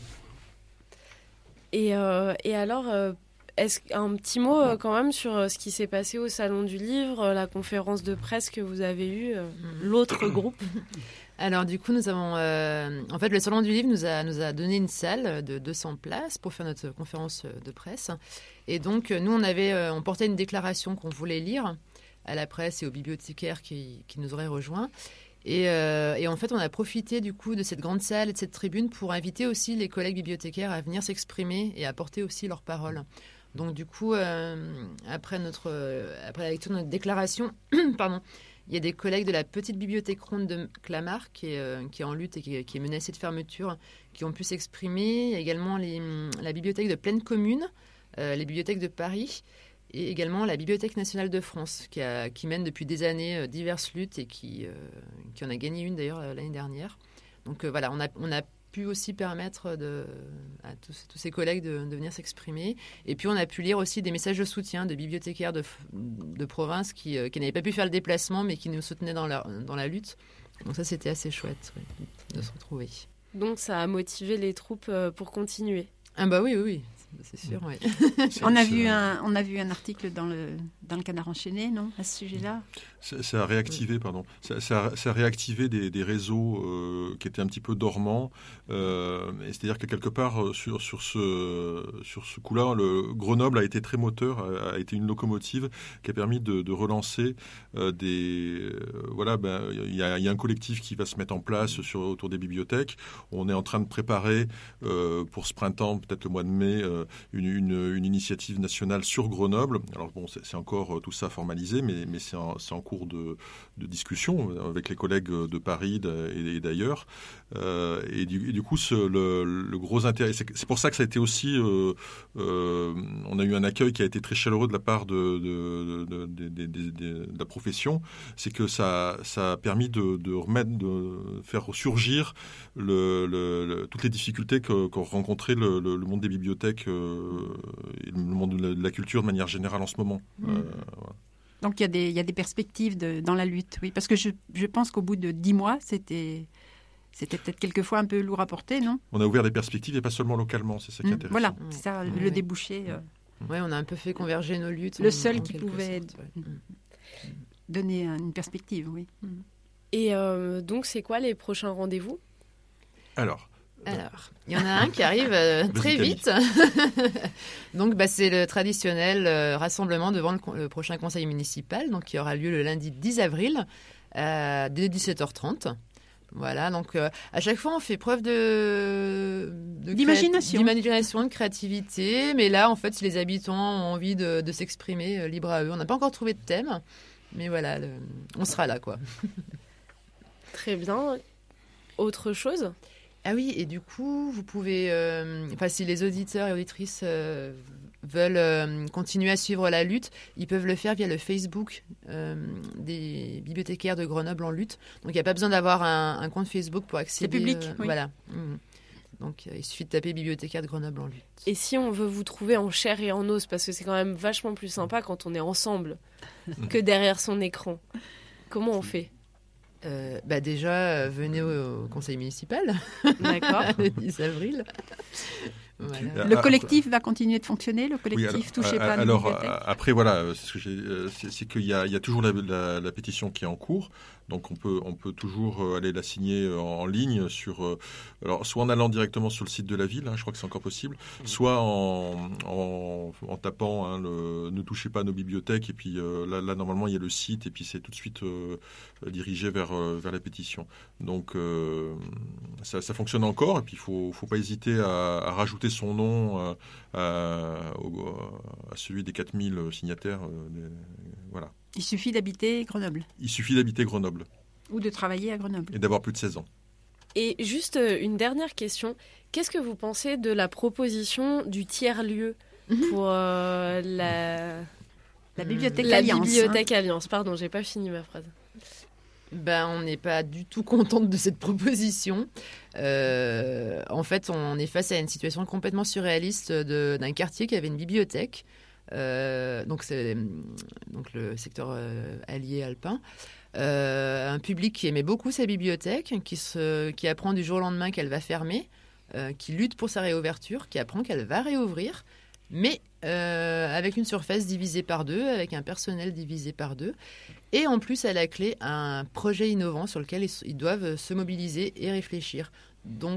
Et, euh, et alors, euh, est-ce un petit mot euh, quand même sur euh, ce qui s'est passé au Salon du Livre, euh, la conférence de presse que vous avez eue, euh, l'autre groupe. Alors du coup, nous avons, euh, en fait, le Salon du Livre nous a nous a donné une salle de deux cents places pour faire notre conférence de presse. Et donc, nous, on avait, euh, on portait une déclaration qu'on voulait lire à la presse et aux bibliothécaires qui, qui nous auraient rejoints. Et, euh, et en fait, on a profité du coup de cette grande salle et de cette tribune pour inviter aussi les collègues bibliothécaires à venir s'exprimer et à porter aussi leurs paroles. Donc du coup, euh, après, notre, euh, après la lecture de notre déclaration, pardon, il y a des collègues de la petite bibliothèque ronde de Clamart qui est, euh, qui est en lutte et qui est, qui est menacée de fermeture, qui ont pu s'exprimer. Il y a également les, la bibliothèque de Pleine Commune, euh, les bibliothèques de Paris, et également la Bibliothèque nationale de France, qui, a, qui mène depuis des années euh, diverses luttes et qui, euh, qui en a gagné une d'ailleurs euh, l'année dernière. Donc euh, voilà, on a, on a pu aussi permettre de, à tous, tous ces collègues de, de venir s'exprimer. Et puis on a pu lire aussi des messages de soutien de bibliothécaires de, de province qui, euh, qui n'avaient pas pu faire le déplacement, mais qui nous soutenaient dans la, dans la lutte. Donc ça, c'était assez chouette, oui, de se retrouver. Donc ça a motivé les troupes pour continuer. Ah bah oui, oui, oui. C'est sûr, oui. on, a vu un, on a vu un article dans le, dans le Canard enchaîné, non, à ce sujet-là. Ça, ça a réactivé, pardon. Ça, ça, ça a réactivé des, des réseaux euh, qui étaient un petit peu dormants. Euh, c'est-à-dire que quelque part, sur, sur ce, sur ce coup-là, le Grenoble a été très moteur, a, a été une locomotive qui a permis de, de relancer euh, des... Euh, voilà, ben, il y a, y a un collectif qui va se mettre en place sur, autour des bibliothèques. On est en train de préparer euh, pour ce printemps, peut-être le mois de mai, euh, Une, une, une initiative nationale sur Grenoble. Alors bon, c'est, c'est encore tout ça formalisé, mais, mais c'est, en, c'est en cours de, de discussion avec les collègues de Paris et, et d'ailleurs. Euh, et, du, et du coup, ce, le, le gros intérêt, c'est, c'est pour ça que ça a été aussi, euh, euh, on a eu un accueil qui a été très chaleureux de la part de, de, de, de, de, de, de, de la profession, c'est que ça, ça a permis de, de remettre, de faire surgir le, le, le, toutes les difficultés que, qu'ont rencontré le, le, le monde des bibliothèques. Euh, et le monde de la culture de manière générale en ce moment. Mmh. Euh, voilà. Donc il y a des, il y a des perspectives de, dans la lutte, oui. Parce que je, je pense qu'au bout de dix mois, c'était, c'était peut-être quelquefois un peu lourd à porter, non ? On a ouvert des perspectives et pas seulement localement, c'est ça qui est intéressant. Voilà, c'est ça, Mmh. le débouché. Euh, Oui, on a un peu fait converger nos luttes. le en, seul en qui quelque pouvait sorte, ouais. donner une perspective, oui. Et euh, donc, c'est quoi les prochains rendez-vous ? Alors Alors, il y en a un qui arrive euh, très vite. Donc, bah, c'est le traditionnel euh, rassemblement devant le, le prochain conseil municipal, donc qui aura lieu le lundi dix avril, euh, dès dix-sept heures trente. Voilà, donc euh, à chaque fois on fait preuve de, de d'imagination. Créa- d'imagination, de créativité, mais là en fait si les habitants ont envie de, de s'exprimer, euh, libre à eux. On n'a pas encore trouvé de thème, mais voilà, le, on sera là quoi. Très bien. Autre chose ? Ah oui, et du coup, vous pouvez, euh, enfin, si les auditeurs et auditrices euh, veulent euh, continuer à suivre la lutte, ils peuvent le faire via le Facebook euh, des bibliothécaires de Grenoble en lutte. Donc, il n'y a pas besoin d'avoir un, un compte Facebook pour accéder. C'est public, euh, oui. Voilà. Mmh. Donc, euh, il suffit de taper bibliothécaire de Grenoble en lutte. Et si on veut vous trouver en chair et en os, parce que c'est quand même vachement plus sympa quand on est ensemble que derrière son écran, comment on fait ? Euh, bah déjà, euh, venez au, au conseil municipal. D'accord. Le dix avril. Voilà. Le collectif va continuer de fonctionner, le collectif oui, alors, Touchez pas à nos alors, bibliothèques. après, voilà, c'est, ce que j'ai, c'est, c'est qu'il y a, il y a toujours la, la, la pétition qui est en cours. Donc, on peut, on peut toujours aller la signer en, en ligne, sur, alors, soit en allant directement sur le site de la ville, hein, je crois que c'est encore possible, mmh. soit en, en, en tapant hein, le, ne touchez pas à nos bibliothèques. Et puis euh, là, là, normalement, il y a le site et puis c'est tout de suite euh, dirigé vers, euh, vers la pétition. Donc, euh, ça, ça fonctionne encore. Et puis, il ne faut, faut pas hésiter à, à rajouter son nom euh, à, au, à celui des quatre mille signataires. Euh, des, voilà. Il suffit d'habiter Grenoble. Il suffit d'habiter Grenoble. Ou de travailler à Grenoble. Et d'avoir plus de seize ans. Et juste une dernière question. Qu'est-ce que vous pensez de la proposition du tiers-lieu pour euh, la... La bibliothèque la Alliance. bibliothèque hein. Alliance, pardon, j'ai pas fini ma phrase. Ben, on n'est pas du tout contente de cette proposition. Euh, en fait, on est face à une situation complètement surréaliste de, d'un quartier qui avait une bibliothèque. Euh, donc, c'est donc le secteur euh, allié alpin. Euh, un public qui aimait beaucoup sa bibliothèque, qui, se, qui apprend du jour au lendemain qu'elle va fermer, euh, qui lutte pour sa réouverture, qui apprend qu'elle va réouvrir, mais euh, avec une surface divisée par deux, avec un personnel divisé par deux. Et en plus, à la clé, un projet innovant sur lequel ils doivent se mobiliser et réfléchir. Donc,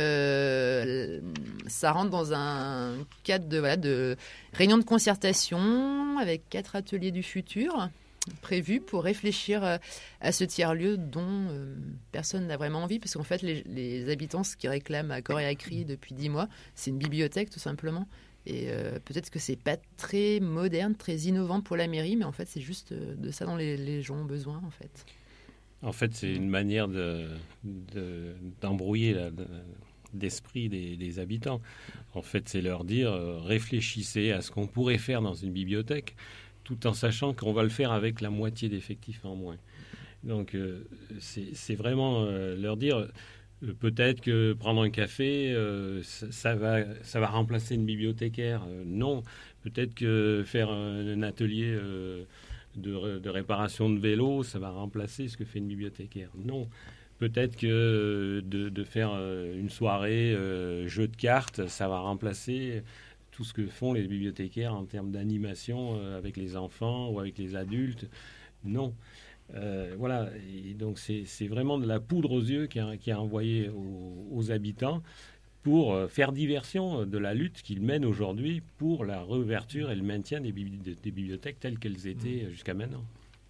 euh, ça rentre dans un cadre de, voilà, de réunion de concertation avec quatre ateliers du futur prévus pour réfléchir à ce tiers-lieu dont euh, personne n'a vraiment envie, parce qu'en fait, les, les habitants, ce qu'ils réclament à corps et à cri depuis dix mois, c'est une bibliothèque, tout simplement. Et euh, peut-être que c'est pas très moderne, très innovant pour la mairie, mais en fait, c'est juste de ça dont les, les gens ont besoin, en fait. En fait, c'est une manière de, de, d'embrouiller la, de, l'esprit des, des habitants. En fait, c'est leur dire, euh, réfléchissez à ce qu'on pourrait faire dans une bibliothèque, tout en sachant qu'on va le faire avec la moitié d'effectifs en moins. Donc, euh, c'est, c'est vraiment euh, leur dire... Peut-être que prendre un café, euh, ça, ça, va, ça va remplacer une bibliothécaire. Euh, non. Peut-être que faire un, un atelier euh, de, de réparation de vélo, ça va remplacer ce que fait une bibliothécaire. Non. Peut-être que de, de faire une soirée euh, jeu de cartes, ça va remplacer tout ce que font les bibliothécaires en termes d'animation euh, avec les enfants ou avec les adultes. Non. Euh, voilà, et donc c'est, c'est vraiment de la poudre aux yeux qui est, qui est envoyée aux, aux habitants pour faire diversion de la lutte qu'ils mènent aujourd'hui pour la réouverture et le maintien des, bibli- des bibliothèques telles qu'elles étaient jusqu'à maintenant.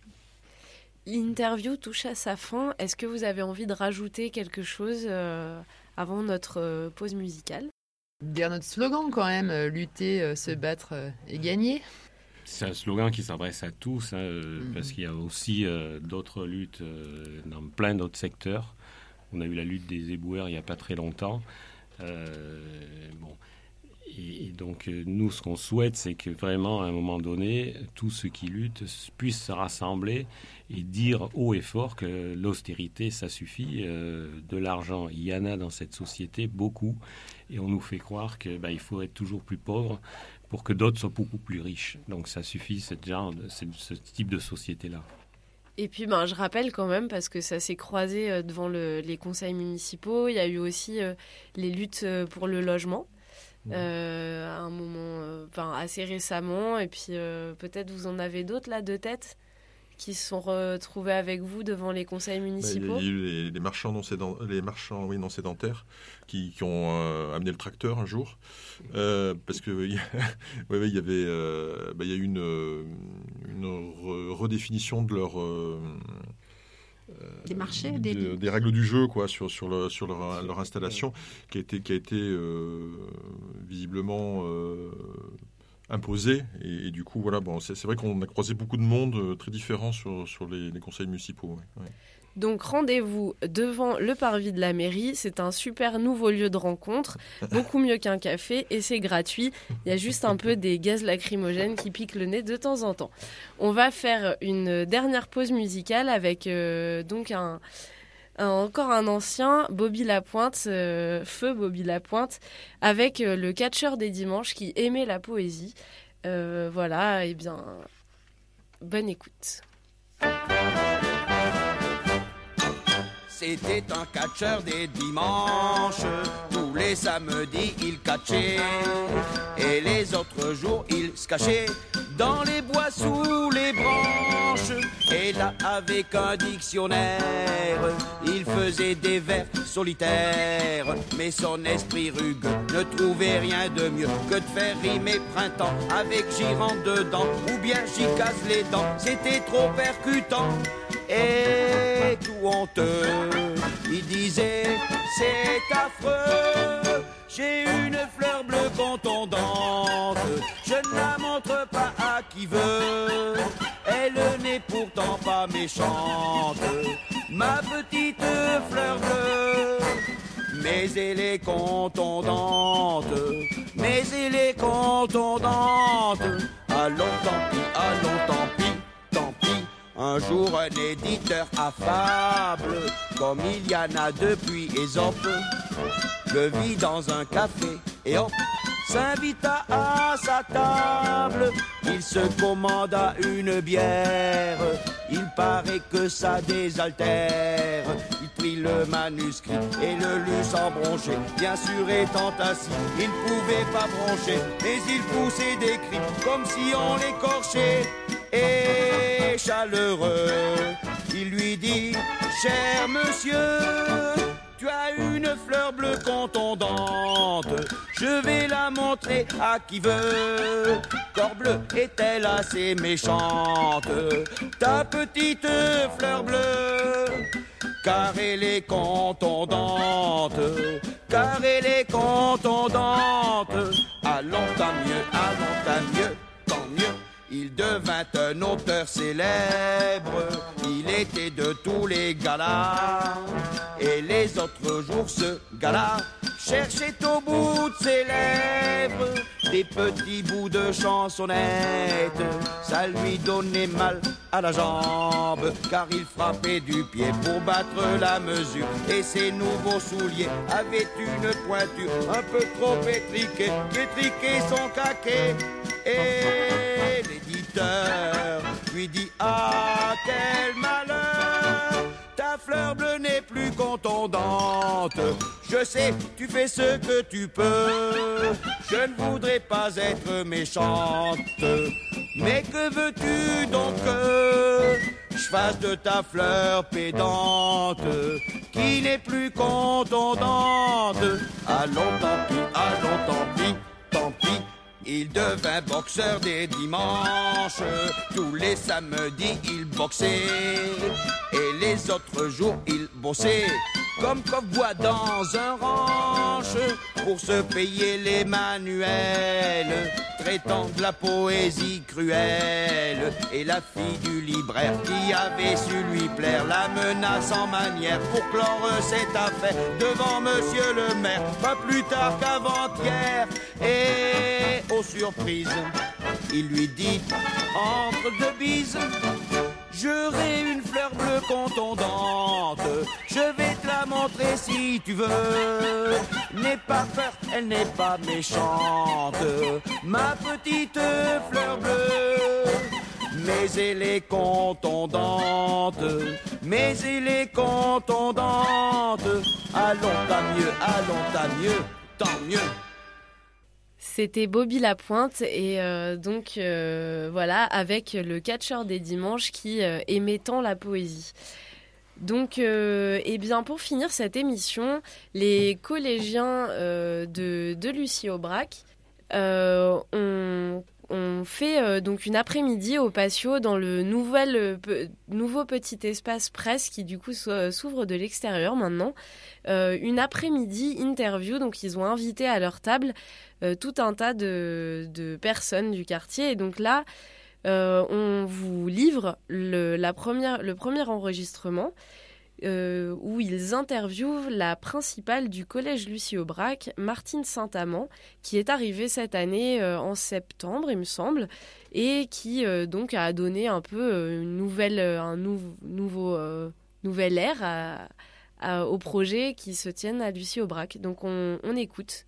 L'interview touche à sa fin. Est-ce que vous avez envie de rajouter quelque chose euh, avant notre euh, pause musicale ? Dire notre slogan quand même, euh, lutter, euh, se battre euh, et gagner. C'est un slogan qui s'adresse à tous, hein, euh, mmh. parce qu'il y a aussi euh, d'autres luttes euh, dans plein d'autres secteurs. On a eu la lutte des éboueurs il n'y a pas très longtemps. Euh, bon. et, et donc, euh, nous, ce qu'on souhaite, c'est que vraiment, à un moment donné, tous ceux qui luttent puissent se rassembler et dire haut et fort que l'austérité, ça suffit. Euh, de l'argent, il y en a dans cette société, beaucoup. Et on nous fait croire qu'il bah, faut être toujours plus pauvre pour que d'autres soient beaucoup plus riches. Donc ça suffit, ce genre de, ce type de société-là. Et puis, ben, je rappelle quand même, parce que ça s'est croisé euh, devant le, les conseils municipaux, il y a eu aussi euh, les luttes euh, pour le logement, euh, à un moment, euh, enfin, assez récemment. Et puis, euh, peut-être vous en avez d'autres, là, de tête, qui se sont retrouvés avec vous devant les conseils municipaux. Bah, il y a eu les, les marchands non, sédent, les marchands, oui, non sédentaires qui, qui ont euh, amené le tracteur un jour. Euh, parce qu'il ouais, ouais, y avait euh, bah, y a eu une, une re- redéfinition de leur... Euh, des marchés, de, des... des règles du jeu quoi, sur, sur, le, sur leur, leur installation, qui a été, qui a été euh, visiblement... Euh, imposé et, et du coup voilà bon c'est, c'est vrai qu'on a croisé beaucoup de monde euh, très différents sur, sur les, les conseils municipaux. Ouais, ouais. Donc rendez-vous devant le parvis de la mairie, c'est un super nouveau lieu de rencontre, beaucoup mieux qu'un café et c'est gratuit. Il y a juste un peu des gaz lacrymogènes qui piquent le nez de temps en temps. On va faire une dernière pause musicale avec euh, donc un Un, encore un ancien, Bobby Lapointe, euh, feu Bobby Lapointe, avec euh, le catcheur des dimanches qui aimait la poésie. Euh, voilà, et eh bien, bonne écoute. C'était un catcheur des dimanches, tous les samedis il catchait, et les autres jours il se cachait dans les bois sous les branches. Et là avec un dictionnaire, il faisait des vers solitaires. Mais son esprit rugueux ne trouvait rien de mieux que de faire rimer printemps avec j'y rentre dedans, ou bien j'y casse les dents. C'était trop percutant et tout honteux. Il disait c'est affreux, j'ai une fleur bleue contondante, je ne la montre pas à qui veut, elle n'est pourtant pas méchante, ma petite fleur bleue. Mais elle est contondante, mais elle est contondante. Allons tant pis, allons tant pis, tant pis. Un jour un éditeur affable, comme il y en a depuis Ésope, le vit dans un café et hop, s'invita à sa table. Il se commanda une bière, il paraît que ça désaltère. Il prit le manuscrit et le lut sans broncher. Bien sûr étant assis, il ne pouvait pas broncher, mais il poussait des cris comme si on l'écorchait. Et chaleureux, il lui dit, cher monsieur, tu as une fleur bleue contondante, je vais la montrer à qui veut. Corbleu est-elle assez méchante, ta petite fleur bleue? Car elle est contondante, car elle est contondante. Allons tant mieux, allons tant mieux, tant mieux. Il devint un auteur célèbre, il était de tous les galas. Et les autres jours, ce gars-là cherchait au bout de ses lèvres des petits bouts de chansonnette. Ça lui donnait mal à la jambe, car il frappait du pied pour battre la mesure. Et ses nouveaux souliers avaient une pointure un peu trop étriquée, qui étriquait son caquet. Et l'éditeur lui dit, ah quel malheur, ta fleur bleue n'est plus contondante. Je sais, tu fais ce que tu peux, je ne voudrais pas être méchante, mais que veux-tu donc que je fasse de ta fleur pédante, qui n'est plus contondante? Allons tant pis, allons tant pis, tant pis. Il devint boxeur des dimanches, tous les samedis il boxait, et les autres jours il bossait, comme coq-bois dans un ranch, pour se payer les manuels, traitant de la poésie cruelle. Et la fille du libraire qui avait su lui plaire la menace en manière pour clore cette affaire devant monsieur le maire, pas plus tard qu'avant-hier. Et aux surprises, il lui dit entre deux bises, j'aurai une fleur bleue contondante. Je vais te la montrer si tu veux. N'aie pas peur, elle n'est pas méchante, ma petite fleur bleue. Mais elle est contondante, mais elle est contondante. Allons, tant mieux, allons, tant mieux, tant mieux. C'était Bobby Lapointe et euh, donc euh, voilà, avec le catcheur des dimanches qui euh, aimait tant la poésie. Donc, euh, eh bien, pour finir cette émission, les collégiens euh, de, de Lucie Aubrac euh, ont, ont fait euh, donc une après-midi au patio dans le nouvel, euh, pe, nouveau petit espace presse qui du coup s'ouvre de l'extérieur maintenant. Euh, une après-midi interview, donc ils ont invité à leur table euh, tout un tas de, de personnes du quartier. Et donc là, euh, on vous livre le, la première, le premier enregistrement euh, où ils interviewent la principale du collège Lucie Aubrac, Martine Saint-Amand, qui est arrivée cette année euh, en septembre, il me semble, et qui euh, donc a donné un peu euh, une nouvelle, un nou, nouveau, euh, nouvel air à aux projets qui se tiennent à Lucie Aubrac. Donc on, on écoute.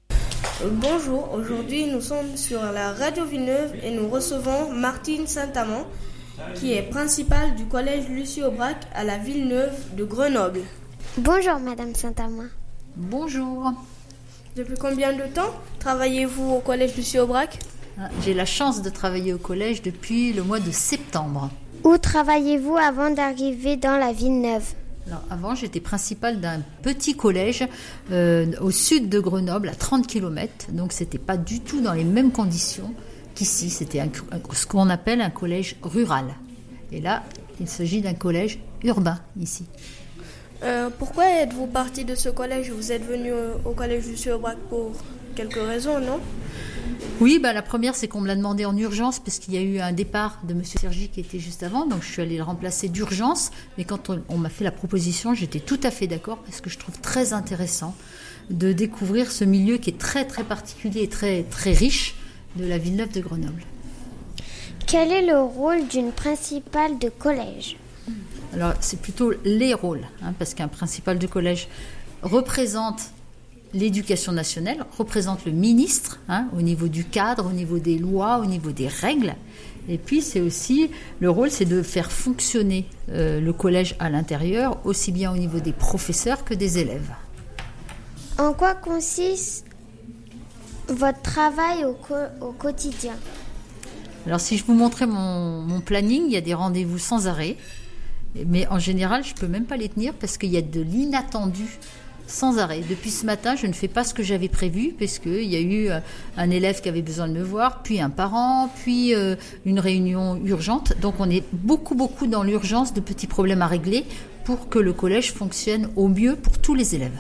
Bonjour, aujourd'hui nous sommes sur la radio Villeneuve et nous recevons Martine Saint-Amand qui est principale du collège Lucie Aubrac à la Villeneuve de Grenoble. Bonjour Madame Saint-Amand. Bonjour. Depuis combien de temps travaillez-vous au collège Lucie Aubrac ? J'ai la chance de travailler au collège depuis le mois de septembre. Où travaillez-vous avant d'arriver dans la Villeneuve ? Alors, avant, j'étais principale d'un petit collège euh, au sud de Grenoble, à trente kilomètres. Donc, ce n'était pas du tout dans les mêmes conditions qu'ici. C'était un, un, ce qu'on appelle un collège rural. Et là, il s'agit d'un collège urbain, ici. Euh, pourquoi êtes-vous partie de ce collège ? Vous êtes venue au, au collège Lucie Aubrac pour quelques raisons, non ? Oui, bah, la première, c'est qu'on me l'a demandé en urgence parce qu'il y a eu un départ de M. Sergi qui était juste avant, donc je suis allée le remplacer d'urgence. Mais quand on, on m'a fait la proposition, j'étais tout à fait d'accord parce que je trouve très intéressant de découvrir ce milieu qui est très très particulier et très, très riche de la Villeneuve de Grenoble. Quel est le rôle d'une principale de collège ? Alors, c'est plutôt les rôles, hein, parce qu'un principal de collège représente l'éducation nationale, représente le ministre, hein, au niveau du cadre, au niveau des lois, au niveau des règles. Et puis, c'est aussi, le rôle, c'est de faire fonctionner euh, le collège à l'intérieur, aussi bien au niveau des professeurs que des élèves. En quoi consiste votre travail au, co- au quotidien ? Alors, si je vous montrais mon, mon planning, il y a des rendez-vous sans arrêt. Mais en général, je ne peux même pas les tenir parce qu'il y a de l'inattendu sans arrêt. Depuis ce matin, je ne fais pas ce que j'avais prévu parce qu'il y a eu un élève qui avait besoin de me voir, puis un parent, puis euh, une réunion urgente. Donc on est beaucoup, beaucoup dans l'urgence de petits problèmes à régler pour que le collège fonctionne au mieux pour tous les élèves.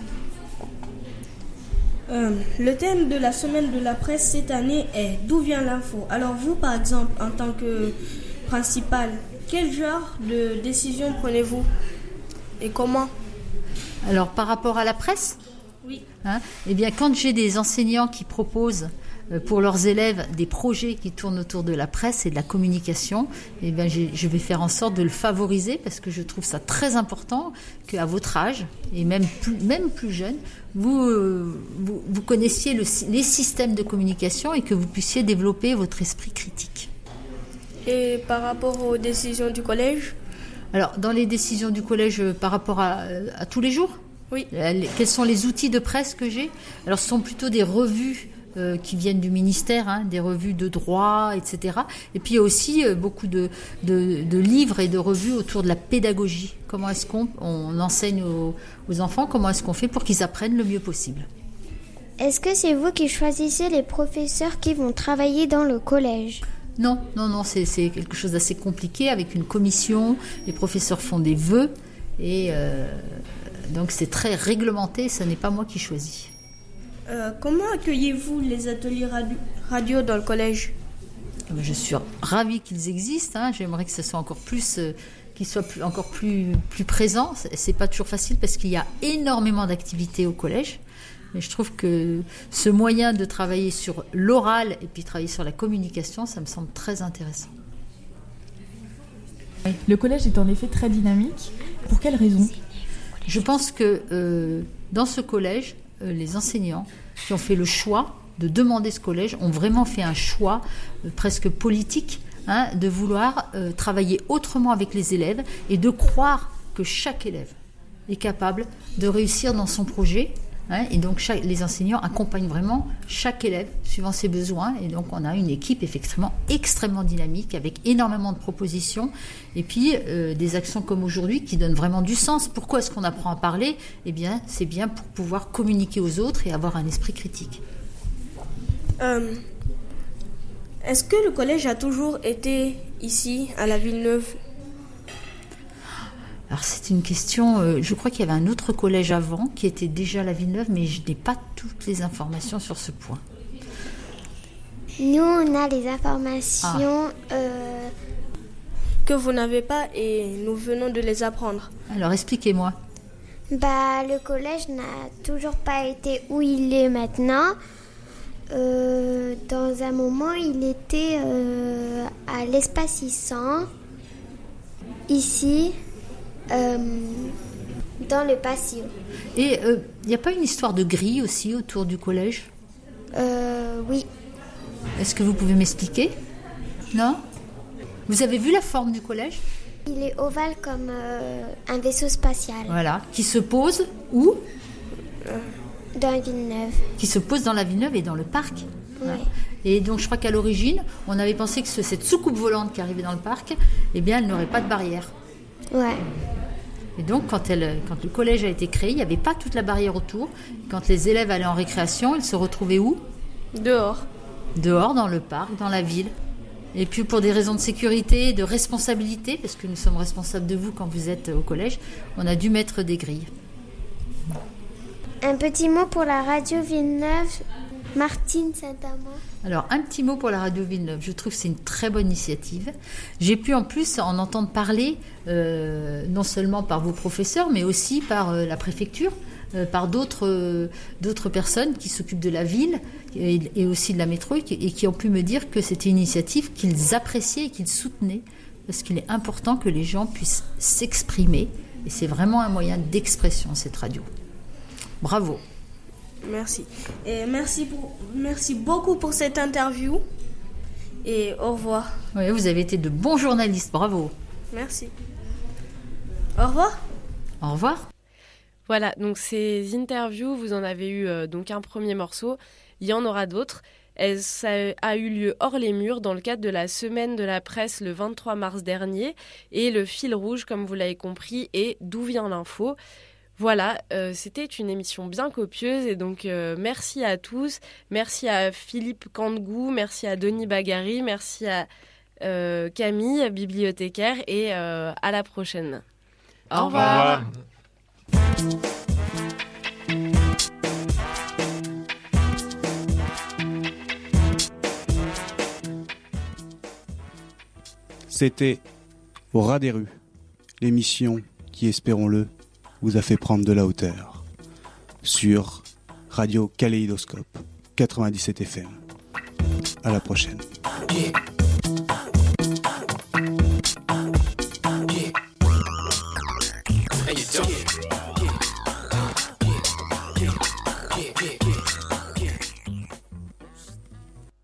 Euh, le thème de la semaine de la presse cette année est « D'où vient l'info ?» Alors vous, par exemple, en tant que principal, quel genre de décision prenez-vous et comment ? Alors, par rapport à la presse ? Oui. Hein, eh bien, quand j'ai des enseignants qui proposent euh, pour leurs élèves des projets qui tournent autour de la presse et de la communication, eh bien, j'ai, je vais faire en sorte de le favoriser parce que je trouve ça très important qu'à votre âge, et même plus, même plus jeune, vous, euh, vous, vous connaissiez le, les systèmes de communication et que vous puissiez développer votre esprit critique. Et par rapport aux décisions du collège ? Alors, dans les décisions du collège euh, par rapport à, à tous les jours ? Oui. Euh, quels sont les outils de presse que j'ai ? Alors, ce sont plutôt des revues euh, qui viennent du ministère, hein, des revues de droit, et cetera. Et puis, il y a aussi euh, beaucoup de, de, de livres et de revues autour de la pédagogie. Comment est-ce qu'on on enseigne aux, aux enfants ? Comment est-ce qu'on fait pour qu'ils apprennent le mieux possible ? Est-ce que c'est vous qui choisissez les professeurs qui vont travailler dans le collège ? Non, non, non, c'est, c'est quelque chose d'assez compliqué avec une commission. Les professeurs font des vœux et euh, donc c'est très réglementé. Ce n'est pas moi qui choisis. Euh, comment accueillez-vous les ateliers radio, radio dans le collège ? Je suis ravie qu'ils existent. Hein. J'aimerais que ce soit encore plus, euh, qu'ils soient plus, encore plus, plus présents. C'est, c'est pas toujours facile parce qu'il y a énormément d'activités au collège. Mais je trouve que ce moyen de travailler sur l'oral et puis travailler sur la communication, ça me semble très intéressant. Le collège est en effet très dynamique. Pour quelles raisons ? Je pense que euh, dans ce collège, euh, les enseignants qui ont fait le choix de demander ce collège ont vraiment fait un choix euh, presque politique, hein, de vouloir euh, travailler autrement avec les élèves et de croire que chaque élève est capable de réussir dans son projet. Hein, et donc chaque, les enseignants accompagnent vraiment chaque élève suivant ses besoins. Et donc on a une équipe effectivement extrêmement dynamique avec énormément de propositions et puis euh, des actions comme aujourd'hui qui donnent vraiment du sens. Pourquoi est-ce qu'on apprend à parler ? Eh bien, c'est bien pour pouvoir communiquer aux autres et avoir un esprit critique. Euh, est-ce que le collège a toujours été ici, à la Villeneuve ? Alors c'est une question, euh, je crois qu'il y avait un autre collège avant qui était déjà à la Villeneuve, mais je n'ai pas toutes les informations sur ce point. Nous, on a les informations ah. euh... que vous n'avez pas et nous venons de les apprendre. Alors expliquez-moi. Bah, le collège n'a toujours pas été où il est maintenant. Euh, dans un moment, il était euh, à l'espace Issan, ici. Euh, dans le patio. Et il euh, n'y a pas une histoire de grille aussi autour du collège ? euh, Oui. Est-ce que vous pouvez m'expliquer ? Non ? Vous avez vu la forme du collège ? Il est ovale comme euh, un vaisseau spatial. Voilà. Qui se pose où ? Dans la Villeneuve. Qui se pose dans la Villeneuve et dans le parc ? Oui. Ouais. Et donc je crois qu'à l'origine, on avait pensé que ce, cette soucoupe volante qui arrivait dans le parc, eh bien elle n'aurait pas de barrière. Ouais. Et donc, quand, elle, quand le collège a été créé, il n'y avait pas toute la barrière autour. Quand les élèves allaient en récréation, ils se retrouvaient où ? Dehors. Dehors, dans le parc, dans la ville. Et puis, pour des raisons de sécurité, de responsabilité, parce que nous sommes responsables de vous quand vous êtes au collège, on a dû mettre des grilles. Un petit mot pour la radio Villeneuve, Martine Saint-Amand. Alors, un petit mot pour la radio Villeneuve. Je trouve que c'est une très bonne initiative. J'ai pu en plus en entendre parler, euh, non seulement par vos professeurs, mais aussi par euh, la préfecture, euh, par d'autres, euh, d'autres personnes qui s'occupent de la ville et, et aussi de la métro et qui, et qui ont pu me dire que c'était une initiative qu'ils appréciaient et qu'ils soutenaient, parce qu'il est important que les gens puissent s'exprimer. Et c'est vraiment un moyen d'expression, cette radio. Bravo. Merci. Et merci, pour, merci beaucoup pour cette interview. Et au revoir. Oui, vous avez été de bons journalistes. Bravo. Merci. Au revoir. Au revoir. Voilà, donc ces interviews, vous en avez eu euh, donc un premier morceau. Il y en aura d'autres. Et ça a eu lieu hors les murs dans le cadre de la semaine de la presse le vingt-trois mars dernier. Et le fil rouge, comme vous l'avez compris, est D'où vient l'info ? Voilà, euh, c'était une émission bien copieuse et donc euh, merci à tous. Merci à Philippe Kandgou, merci à Denis Bagari, merci à euh, Camille, bibliothécaire et euh, à la prochaine. Au revoir. Au revoir. C'était Au ras des rues, l'émission qui, espérons-le, vous a fait prendre de la hauteur sur Radio Kaléidoscope quatre-vingt-dix-sept F M. À la prochaine. Yeah. Yeah. Hey,